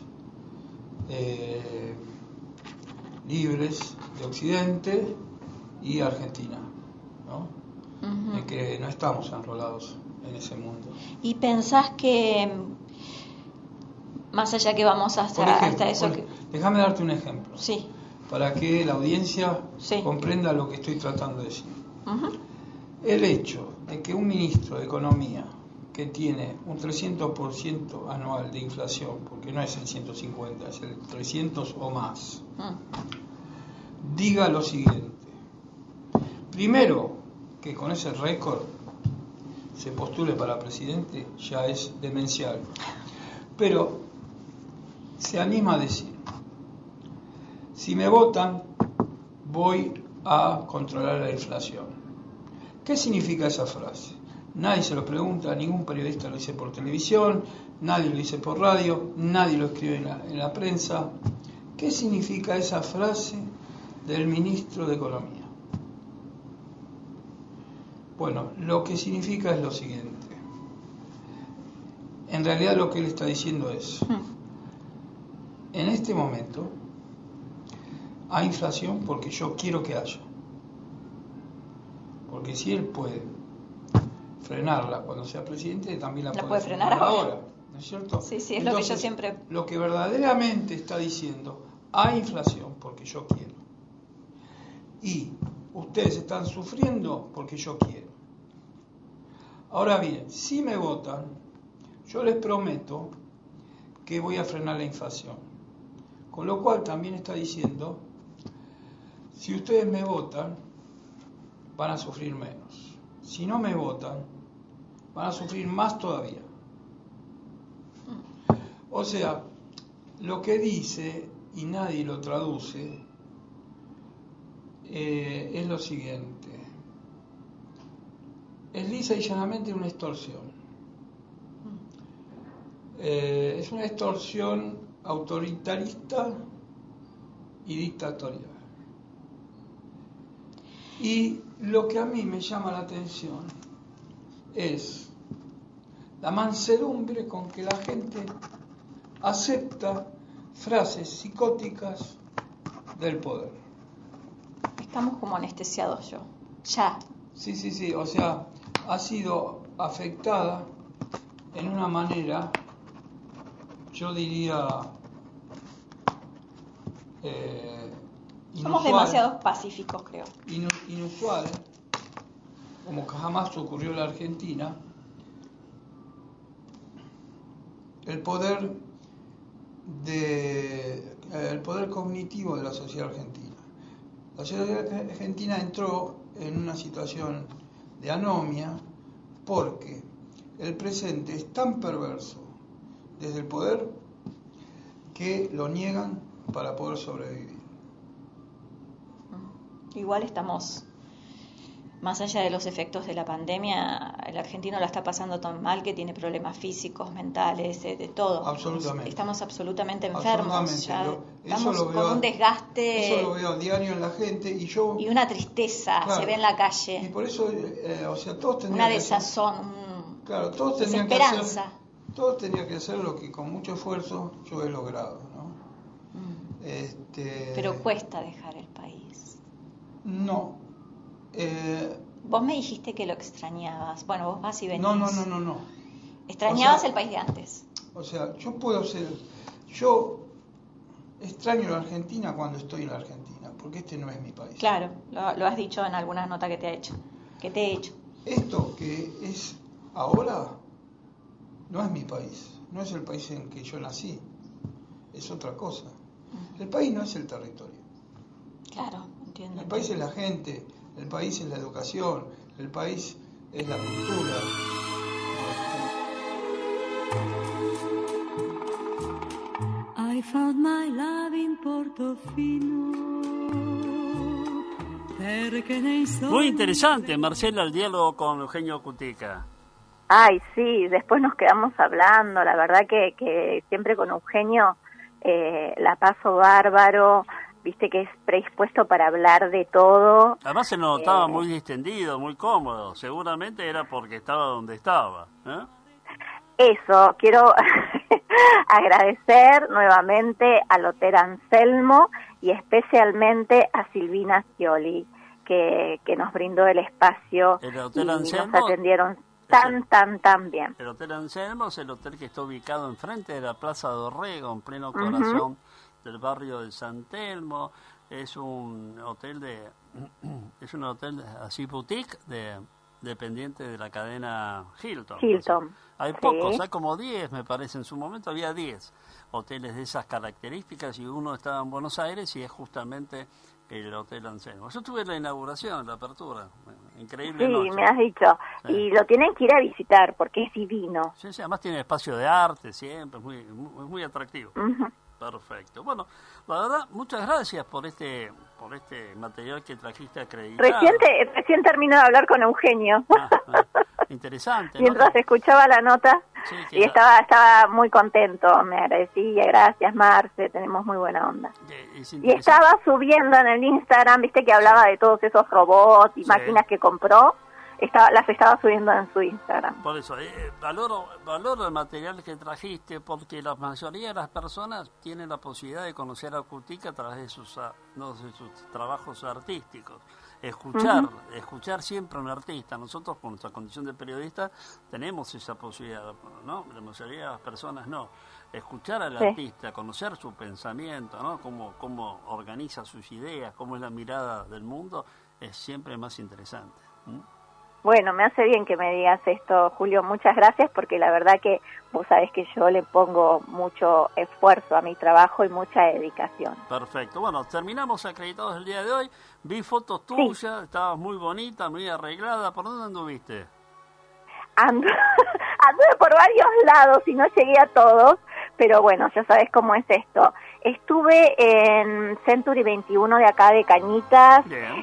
libres de Occidente y Argentina, ¿no? En que no estamos enrolados en ese mundo. ¿Y pensás que, más allá que vamos hasta eso... Déjame darte un ejemplo. Sí. Para que la audiencia comprenda lo que estoy tratando de decir. El hecho de que un ministro de Economía que tiene un 300% anual de inflación, porque no es el 150, es el 300 o más, diga lo siguiente. Primero, que con ese récord se postule para presidente, ya es demencial. Pero se anima a decir: si me votan, voy a controlar la inflación. ¿Qué significa esa frase? Nadie se lo pregunta, ningún periodista lo dice por televisión, nadie lo dice por radio, nadie lo escribe en la prensa. ¿Qué significa esa frase del ministro de Economía? Bueno, lo que significa es lo siguiente. En realidad lo que él está diciendo es: en este momento hay inflación porque yo quiero que haya. Porque si él puede frenarla cuando sea presidente, también la puede frenar ahora. ¿No es cierto? Sí, es entonces, lo que yo siempre... Lo que verdaderamente está diciendo: hay inflación porque yo quiero. Y ustedes están sufriendo porque yo quiero. Ahora bien, si me votan, yo les prometo que voy a frenar la inflación. Con lo cual también está diciendo: si ustedes me votan, van a sufrir menos. Si no me votan, van a sufrir más todavía. O sea, lo que dice, y nadie lo traduce, es lo siguiente. Es lisa y llanamente una extorsión. Es una extorsión autoritarista y dictatorial. Y lo que a mí me llama la atención es la mansedumbre con que la gente acepta frases psicóticas del poder. Estamos como anestesiados ya. Sí, o sea, ha sido afectada en una manera, yo diría, somos demasiado pacíficos, creo. Inusual, como que jamás ocurrió en la Argentina, el poder cognitivo de la sociedad argentina. La sociedad argentina entró en una situación de anomia porque el presente es tan perverso desde el poder que lo niegan para poder sobrevivir. Igual estamos más allá de los efectos de la pandemia, el argentino la está pasando tan mal que tiene problemas físicos, mentales, de todo. Absolutamente. Estamos absolutamente enfermos. Ya estamos eso lo veo, con un desgaste. Eso lo veo a diario en la gente y una tristeza, claro, se ve en la calle. Y por eso, todos tendrían una desazón, claro, todos tenían desesperanza. Todos tenían que hacer lo que con mucho esfuerzo yo he logrado, ¿no? Pero cuesta dejar el país. No. Vos me dijiste que lo extrañabas. Bueno, vos vas y venís. No. ¿Extrañabas el país de antes? O sea, yo extraño la Argentina cuando estoy en la Argentina, porque este no es mi país. Claro, lo has dicho en algunas notas que te he hecho. Esto que es ahora no es mi país, no es el país en que yo nací, es otra cosa. El país no es el territorio. Claro, entiendo. El país es la gente, el país es la educación, el país es la cultura. I found my love in Portofino. Muy interesante, Marcela, el diálogo con Eugenio Cutica. Ay, sí, después nos quedamos hablando, la verdad que siempre con Eugenio la paso bárbaro, viste que es predispuesto para hablar de todo. Además se notaba muy distendido, muy cómodo, seguramente era porque estaba donde estaba, ¿eh? Eso, quiero agradecer nuevamente al Hotel Anselmo y especialmente a Silvina Scioli, que nos brindó el espacio el Hotel y Anselmo, nos atendieron tan bien. El Hotel Anselmo es el hotel que está ubicado enfrente de la Plaza Dorrego, en pleno corazón del barrio de San Telmo. Es un hotel así boutique dependiente de la cadena Hilton. Hay pocos, hay como 10 me parece, en su momento había 10 hoteles de esas características y uno estaba en Buenos Aires y es justamente el Hotel Anselmo. Yo tuve la inauguración, la apertura, increíble. Sí, noche. Me has dicho, y lo tienen que ir a visitar porque es divino. Sí, además tiene espacio de arte siempre, es muy atractivo. Perfecto. Bueno, la verdad, muchas gracias por este material que trajiste acreditado. Recién terminé de hablar con Eugenio. Interesante. Mientras escuchaba la nota y estaba muy contento. Me agradecía, gracias Marce, tenemos muy buena onda. Y estaba subiendo en el Instagram, viste que hablaba de todos esos robots y máquinas que compró. Las estaba subiendo en su Instagram. Por eso, valoro el material que trajiste, porque la mayoría de las personas tienen la posibilidad de conocer a Cutica a través de sus trabajos artísticos. Escuchar siempre a un artista. Nosotros, con nuestra condición de periodista, tenemos esa posibilidad, ¿no? La mayoría de las personas no. Escuchar al artista, conocer su pensamiento, ¿no? Cómo organiza sus ideas, cómo es la mirada del mundo, es siempre más interesante. Bueno, me hace bien que me digas esto, Julio, muchas gracias, porque la verdad que vos sabés que yo le pongo mucho esfuerzo a mi trabajo y mucha dedicación. Perfecto, bueno, terminamos acreditados el día de hoy, vi fotos tuyas, estabas muy bonita, muy arreglada, ¿por dónde anduviste? Anduve por varios lados y no llegué a todos, pero bueno, ya sabés cómo es esto. Estuve en Century 21 de acá de Cañitas,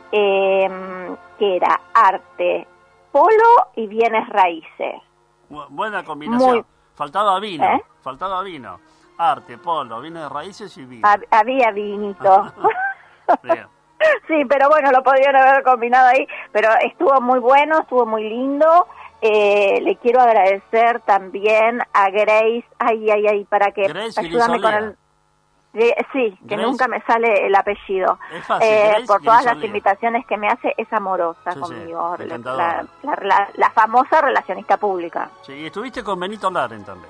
que era arte, polo y bienes raíces. Buena combinación. Faltaba vino. Arte, polo, bienes raíces y vino. Había vinito. Bien. Sí, pero bueno, lo podrían haber combinado ahí. Pero estuvo muy bueno, estuvo muy lindo. Le quiero agradecer también a Grace. Para que ayúdame con el... Sí, que Grace, nunca me sale el apellido. Es fácil, por todas las invitaciones que me hace, es amorosa conmigo. La famosa relacionista pública. Sí, y estuviste con Benito Laren también.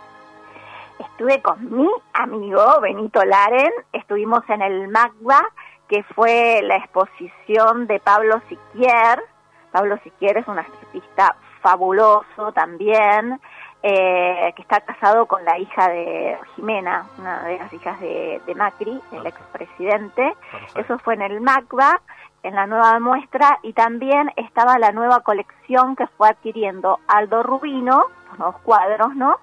Estuve con mi amigo Benito Laren, estuvimos en el MACBA, que fue la exposición de Pablo Siquier. Pablo Siquier es un artista fabuloso también, que está casado con la hija de Jimena, una de las hijas de Macri, el expresidente. Eso fue en el MACBA, en la nueva muestra, y también estaba la nueva colección que fue adquiriendo Aldo Rubino, los nuevos cuadros, ¿no?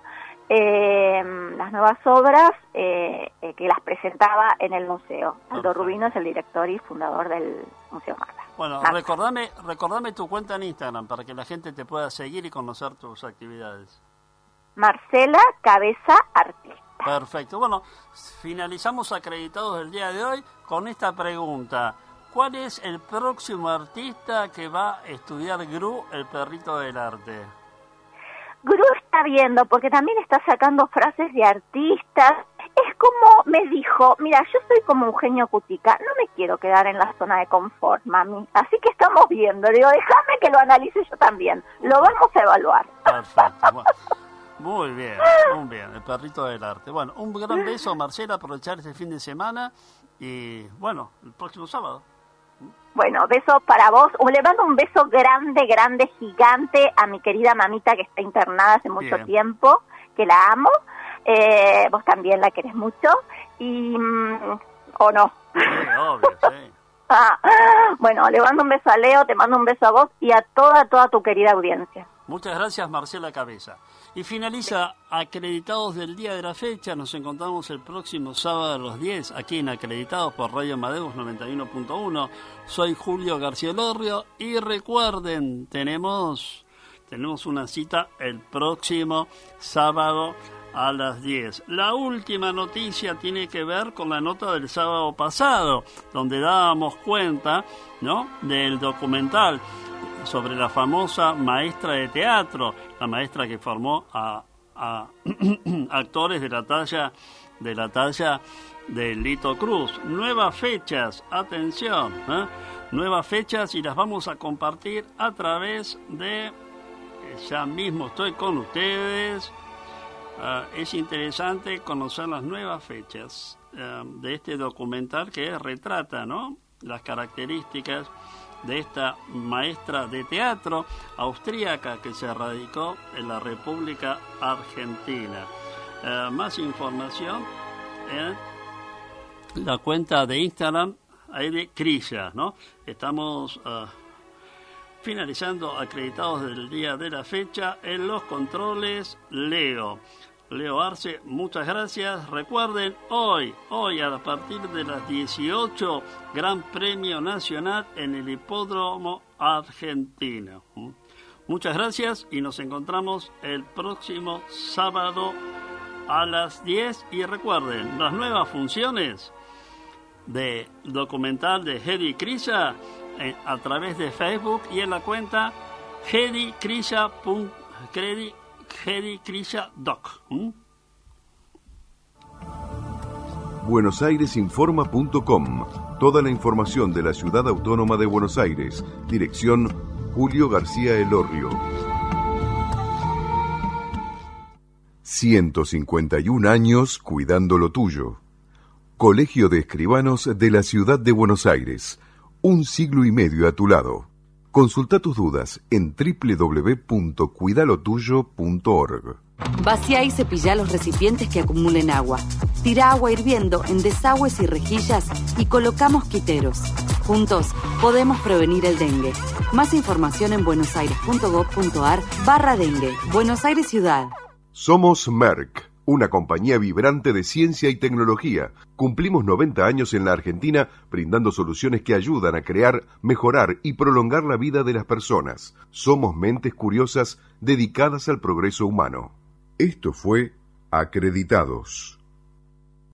las nuevas obras que las presentaba en el museo. Aldo Rubino es el director y fundador del Museo Marta. Bueno, recordame tu cuenta en Instagram para que la gente te pueda seguir y conocer tus actividades. Marcela Cabeza Artista. Perfecto. Bueno, finalizamos acreditados del día de hoy con esta pregunta. ¿Cuál es el próximo artista que va a estudiar Gru, el perrito del arte? Gru está viendo, porque también está sacando frases de artistas. Es como me dijo, mira, yo soy como un genio Cutica, no me quiero quedar en la zona de confort, mami. Así que estamos viendo. Le digo, déjame que lo analice yo también. Lo vamos a evaluar. Perfecto. Bueno, muy bien, el perrito del arte. Bueno, un gran beso, Marcela, aprovechar este fin de semana y, bueno, el próximo sábado. Bueno, besos para vos. Le mando un beso grande, grande, gigante a mi querida mamita que está internada hace mucho tiempo, que la amo. Vos también la querés mucho. Y, ¿o no? Sí, obvio, sí. Bueno, le mando un beso a Leo, te mando un beso a vos y a toda tu querida audiencia. Muchas gracias, Marcela Cabeza. Y finaliza Acreditados del día de la fecha. Nos encontramos el próximo sábado a las 10 aquí en Acreditados por Radio Amadeus 91.1. Soy Julio García Elorrio y recuerden, tenemos una cita el próximo sábado a las 10. La última noticia tiene que ver con la nota del sábado pasado, donde dábamos cuenta, ¿no?, del documental sobre la famosa maestra de teatro, la maestra que formó a actores de la talla de Lito Cruz. Nuevas fechas, atención, nuevas fechas y las vamos a compartir a través de, ya mismo estoy con ustedes. Es interesante conocer las nuevas fechas de este documental que retrata, ¿no?, las características de esta maestra de teatro austríaca que se radicó en la República Argentina. Más información en la cuenta de Instagram de Crilla, ¿no? Estamos finalizando acreditados del día de la fecha. En los controles, Leo Arce, muchas gracias. Recuerden, hoy a partir de las 18, Gran Premio Nacional en el Hipódromo Argentino. Muchas gracias y nos encontramos el próximo sábado a las 10. Y recuerden, las nuevas funciones de documental de Hedy Crilla a través de Facebook y en la cuenta Hedy Crilla Doc. buenosairesinforma.com. Toda la información de la Ciudad Autónoma de Buenos Aires. Dirección Julio García Elorrio. 151 años cuidando lo tuyo. Colegio de Escribanos de la Ciudad de Buenos Aires. Un siglo y medio a tu lado. Consulta tus dudas en www.cuidalotuyo.org. Vacía y cepilla los recipientes que acumulen agua. Tira agua hirviendo en desagües y rejillas y coloca mosquiteros. Juntos podemos prevenir el dengue. Más información en buenosaires.gov.ar/dengue. Buenos Aires Ciudad. Somos Merck, una compañía vibrante de ciencia y tecnología. Cumplimos 90 años en la Argentina brindando soluciones que ayudan a crear, mejorar y prolongar la vida de las personas. Somos mentes curiosas dedicadas al progreso humano. Esto fue Acreditados.